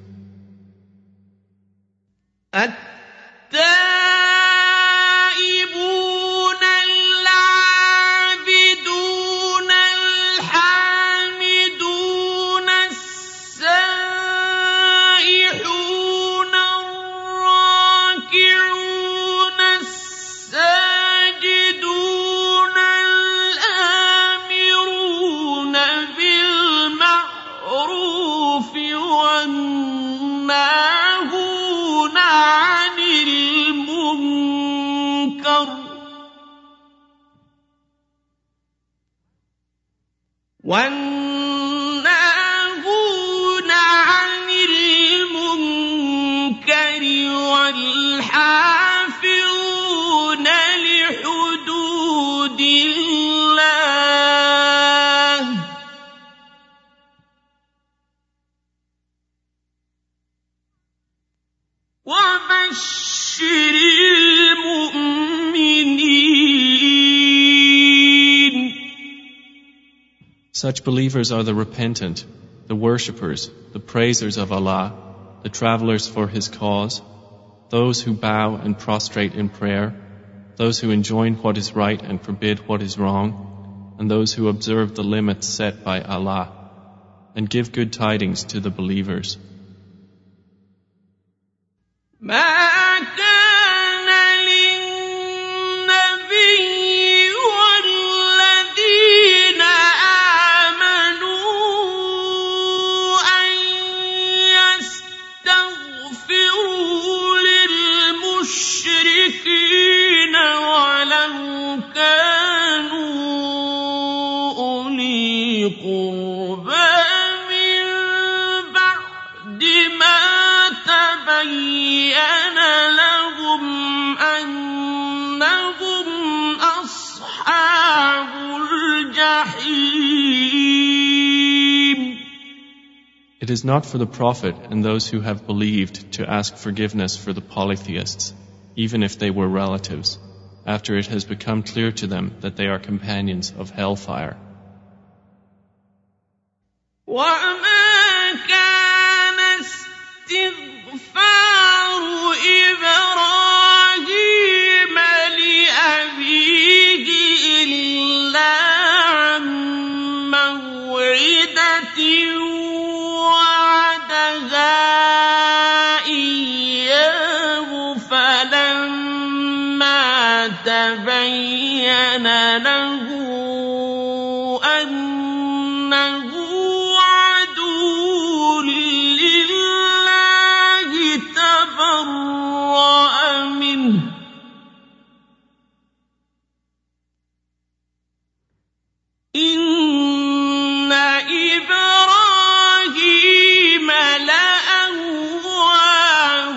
والناهون عن المنكر والحافظون لحدود الله وبشر المؤمنين. Such believers are the repentant, the worshippers, the praisers of Allah, the travelers for His cause, those who bow and prostrate in prayer, those who enjoin what is right and forbid what is wrong, and those who observe the limits set by Allah, and give good tidings to the believers. It is not for the Prophet and those who have believed to ask forgiveness for the polytheists, even if they were relatives, after it has become clear to them that they are companions of hellfire. تبين له أنه عدو لله تبرأ منه إن إبراهيم لأواه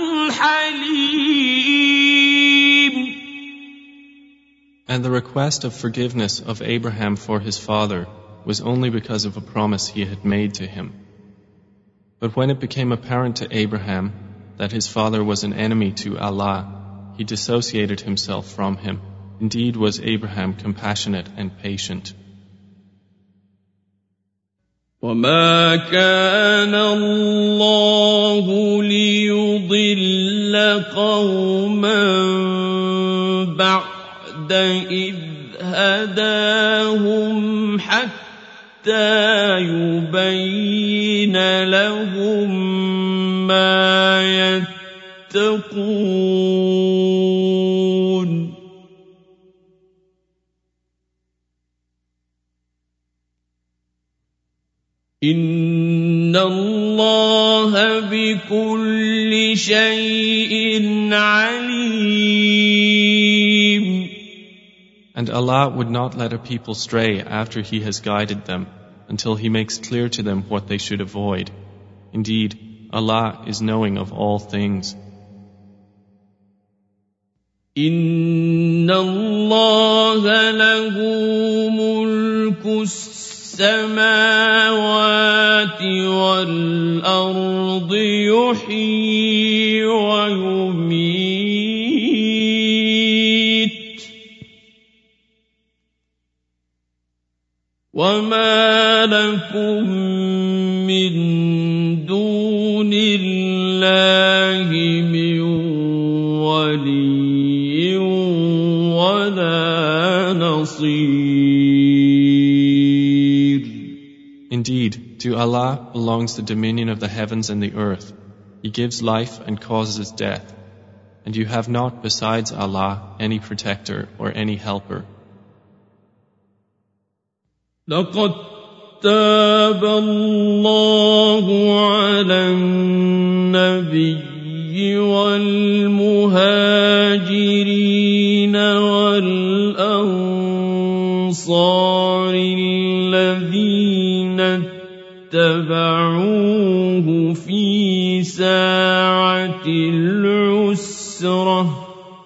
حليم. And the request of forgiveness of Abraham for his father was only because of a promise he had made to him. But when it became apparent to Abraham that his father was an enemy to Allah, he dissociated himself from him. Indeed was Abraham compassionate and patient. وما كان الله ليضل قوما بعد إذ هداهم حتى يبين لهم ما يتقون إن الله بكل شيء عليم. And Allah would not let a people stray after He has guided them until He makes clear to them what they should avoid. Indeed, Allah is knowing of all things. إن الله له ملك السماوات وَالْأَرْضِ يُحْيِي وَيُمِيتُ وَمَا لَكُم مِّن دُونِ اللَّهِ مِن وَلِيٍّ وَلَا نَصِيرٍ. Indeed, to Allah belongs the dominion of the heavens and the earth. He gives life and causes death. And you have not besides Allah any protector or any helper. لقد تاب الله على النبي والمهاجرين والأنصار الذين اتبعوه في ساعة العسرة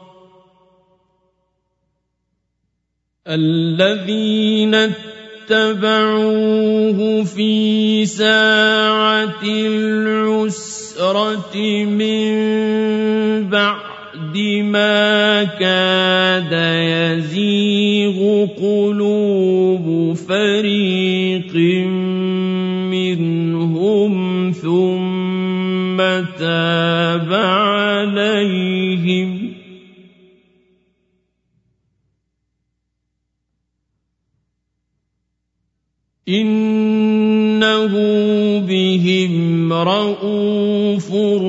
من بعد ما كاد يزيغ قلوب فريق منهم ثم تاب عليهم إنه بهم رءوف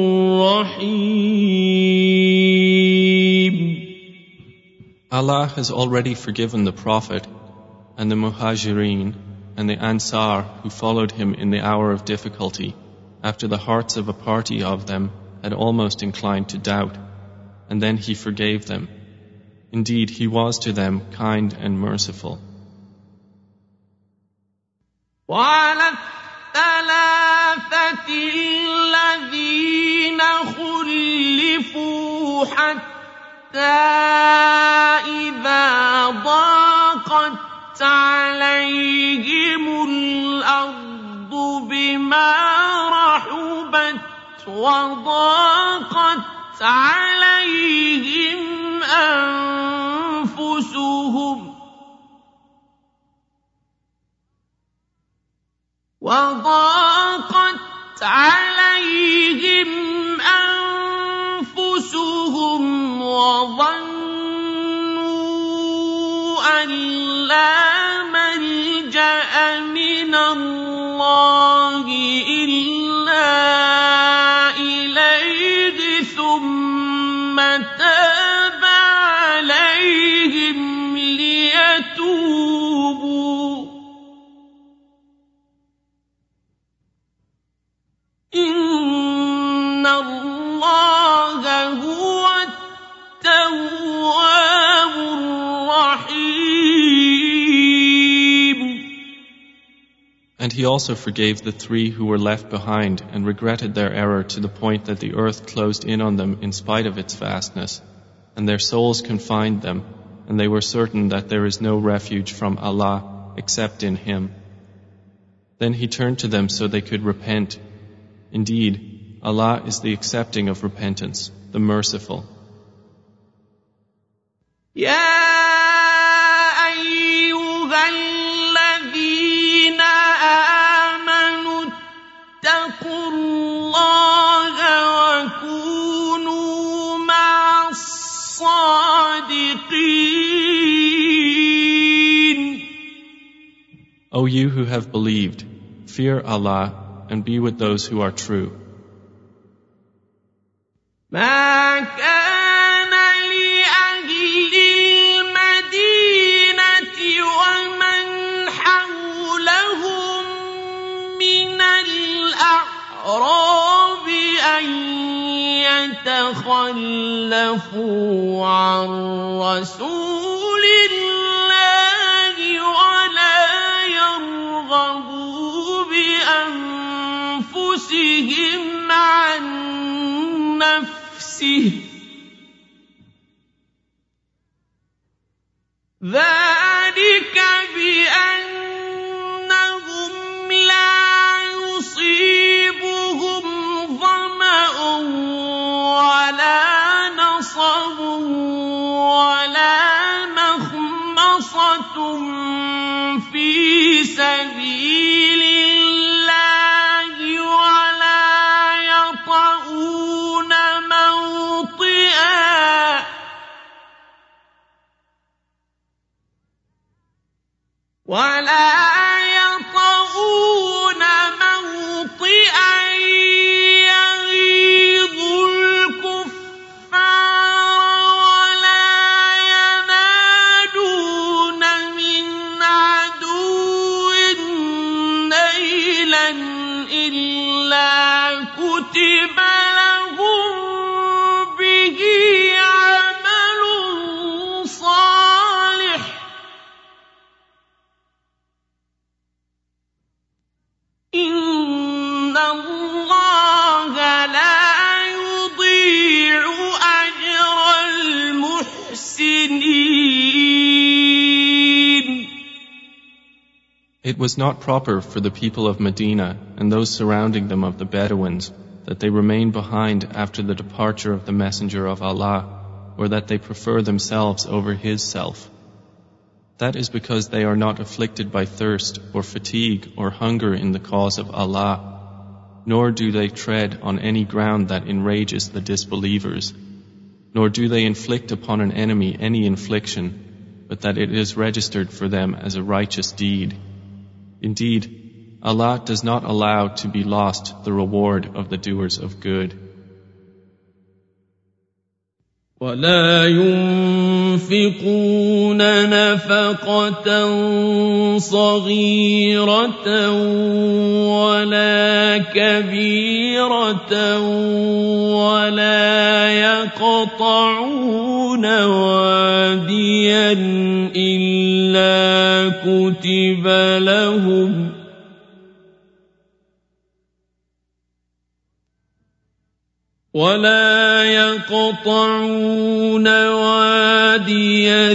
رحيم. Allah has already forgiven the Prophet and the Muhajireen and the Ansar who followed him in the hour of difficulty, after the hearts of a party of them had almost inclined to doubt, and then he forgave them. Indeed, he was to them kind and merciful. وعلى الثلاثة الذين خلفوا حتى إذا ضاقت عليهم الأرض بما رحبت وضاقت عليهم أنفسهم وظنوا أن لا ملجأ من الله إلا إليه ثم تاب عليهم ليتوبوا إن الله هو التواب الرحيم. And he also forgave the three who were left behind and regretted their error to the point that the earth closed in on them in spite of its vastness, and their souls confined them, and they were certain that there is no refuge from Allah except in Him. Then he turned to them so they could repent. Indeed, Allah is the accepting of repentance, the merciful. يا أيها الذين آمنوا اتقوا الله وكونوا مع الصادقين. O you who have believed, fear Allah and be with those who are true. ما كان لأهل المدينة ومن حولهم من الأعراب أن يتخلفوا عن رسول الله ولا يرغبوا بأنفسهم عن نفسه ذلك بأنهم لا يصيبهم It was not proper for the people of Medina and those surrounding them of the Bedouins that they remain behind after the departure of the Messenger of Allah, or that they prefer themselves over his self. That is because they are not afflicted by thirst or fatigue or hunger in the cause of Allah, nor do they tread on any ground that enrages the disbelievers, nor do they inflict upon an enemy any infliction, but that it is registered for them as a righteous deed. Indeed, Allah does not allow to be lost the reward of the doers of good. ولا ينفقون نفقة صغيرة ولا كبيرة ولا يقطعون واديا إلا كتب لهم ولا يقطعون واديا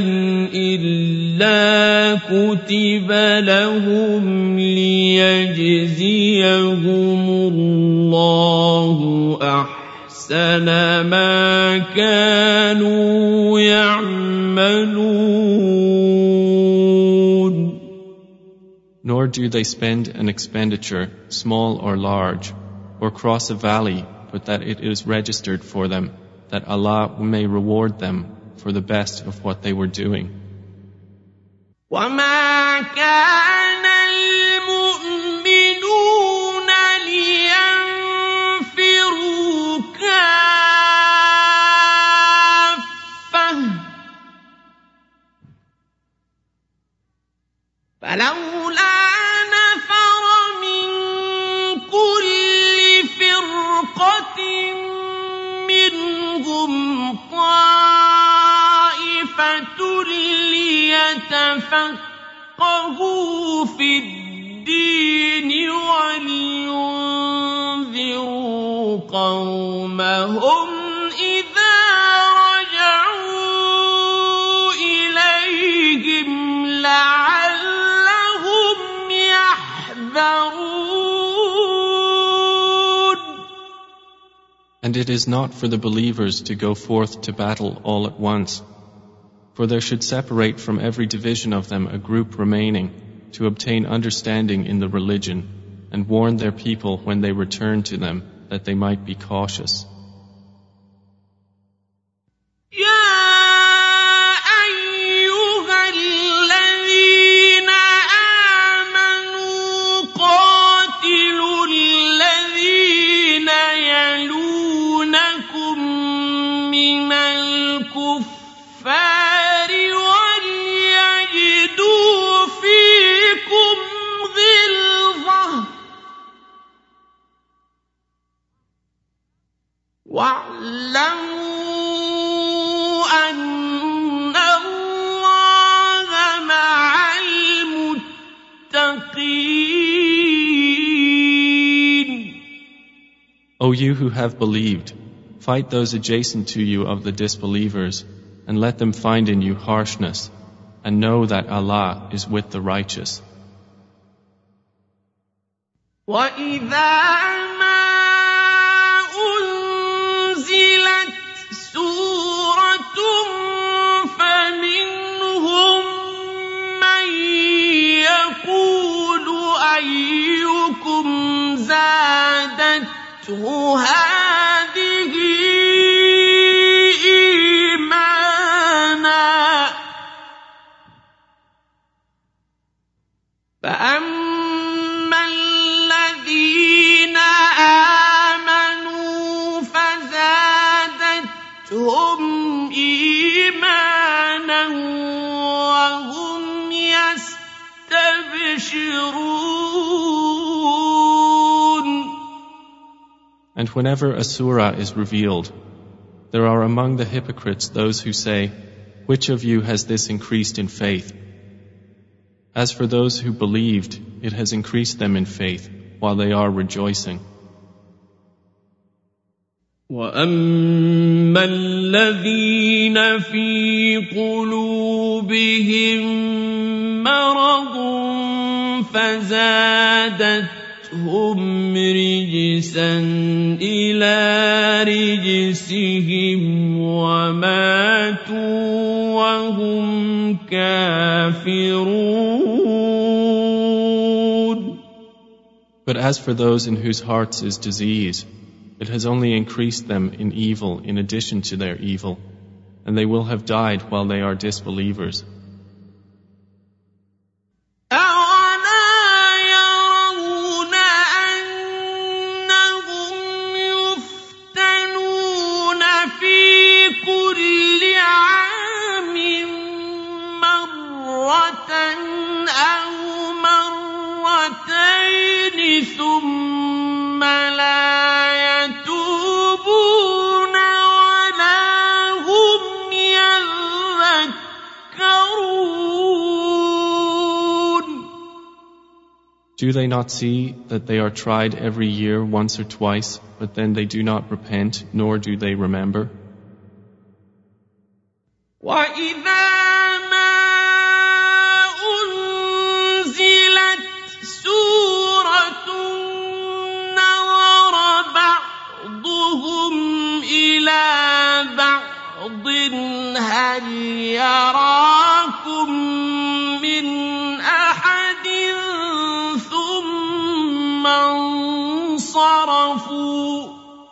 إلا كتب لهم ليجزيهم الله أحسن ما كانوا يعملون. Nor do they spend an expenditure, small or large, or cross a valley, but that it is registered for them, that Allah may reward them for the best of what they were doing. وَمَا كَانَ الْمُؤْمِنُونَ لِيَنفِرُوا كَافَّةً فَلَوْلَا نَفَرَ مِن كُلِّ فِرْقَةٍ مِّنْهُمْ طَائِفَةٌ لِيَتَفَقَّهُوا فِي الدِّينِ وَلِيُنذِرُوا قَوْمَهُمْ إِذَا رَجَعُوا إِلَيْهِمْ لَعَلَّهُمْ يَحْذَرُونَ. And it is not for the believers to go forth to battle all at once, for there should separate from every division of them a group remaining to obtain understanding in the religion and warn their people when they return to them that they might be cautious. وَاعْلَمُوا أَنَّ اللَّهَ مَعَ الْمُتَّقِينَ. O you who have believed, fight those adjacent to you of the disbelievers, and let them find in you harshness, and know that Allah is with the righteous. وَإِذَا سورة فمنهم من يقول أيكم زادته هذه إيمانا فأما الذين آمنوا فزادتهم إيمانا وهم يستبشرون. And whenever a surah is revealed, there are among the hypocrites those who say, "Which of you has this increased in faith?" As for those who believed, it has increased them in faith while they are rejoicing. وَأَمَّا الَّذِينَ فِي قُلُوبِهِم مَّرَضٌ فزادتهم رجسا إلى رجسهم وماتوا وهم كافرون. But as for those in whose hearts is disease, it has only increased them in evil in addition to their evil, and they will have died while they are disbelievers. ثم لا يتوبون ولا هم يذكرون. Do they not see that they are tried every year once or twice, but then they do not repent, nor do they remember? وَإِذَا هل يراكم من أحد ثم انصرفوا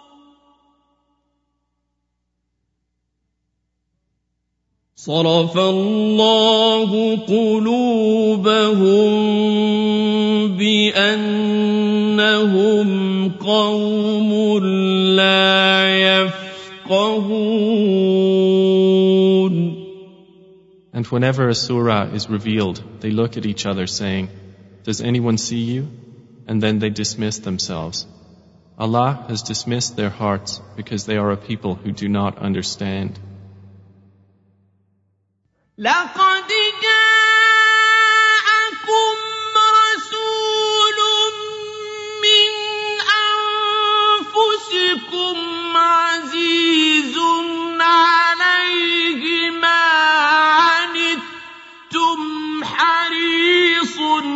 صرف الله قلوبهم بأنهم قوم لا يفقهون. And whenever a surah is revealed, they look at each other saying, "Does anyone see you?" And then they dismiss themselves. Allah has dismissed their hearts because they are a people who do not understand. لقد جاءكم رسول من أنفسكم عزيز عليه ما عنتم حريص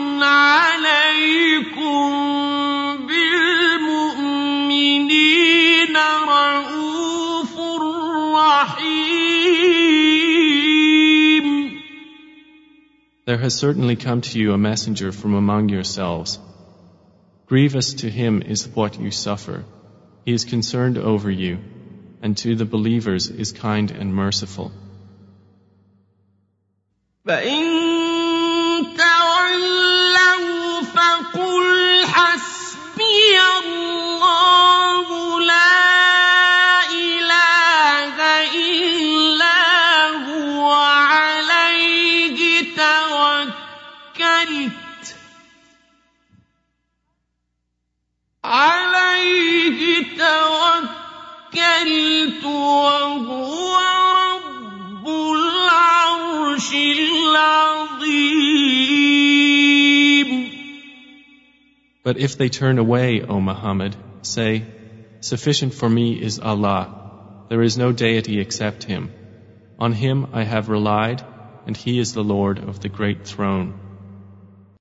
عليكم بالمؤمنين رؤوف رحيم. There has certainly come to you a messenger from among yourselves. Grievous to him is what you suffer. He is concerned over you, and to the believers is kind and merciful. فَإِن تَوَلَّوْا فَقُلْ حَسْبِيَ اللَّهُ لَا إِلَٰهَ إِلَّا هُوَ عَلَيْهِ توكلت وهو رب العرش العظيم. But if they turn away, O Muhammad, say, "Sufficient for me is Allah. There is no deity except Him. On Him I have relied, and He is the Lord of the great throne."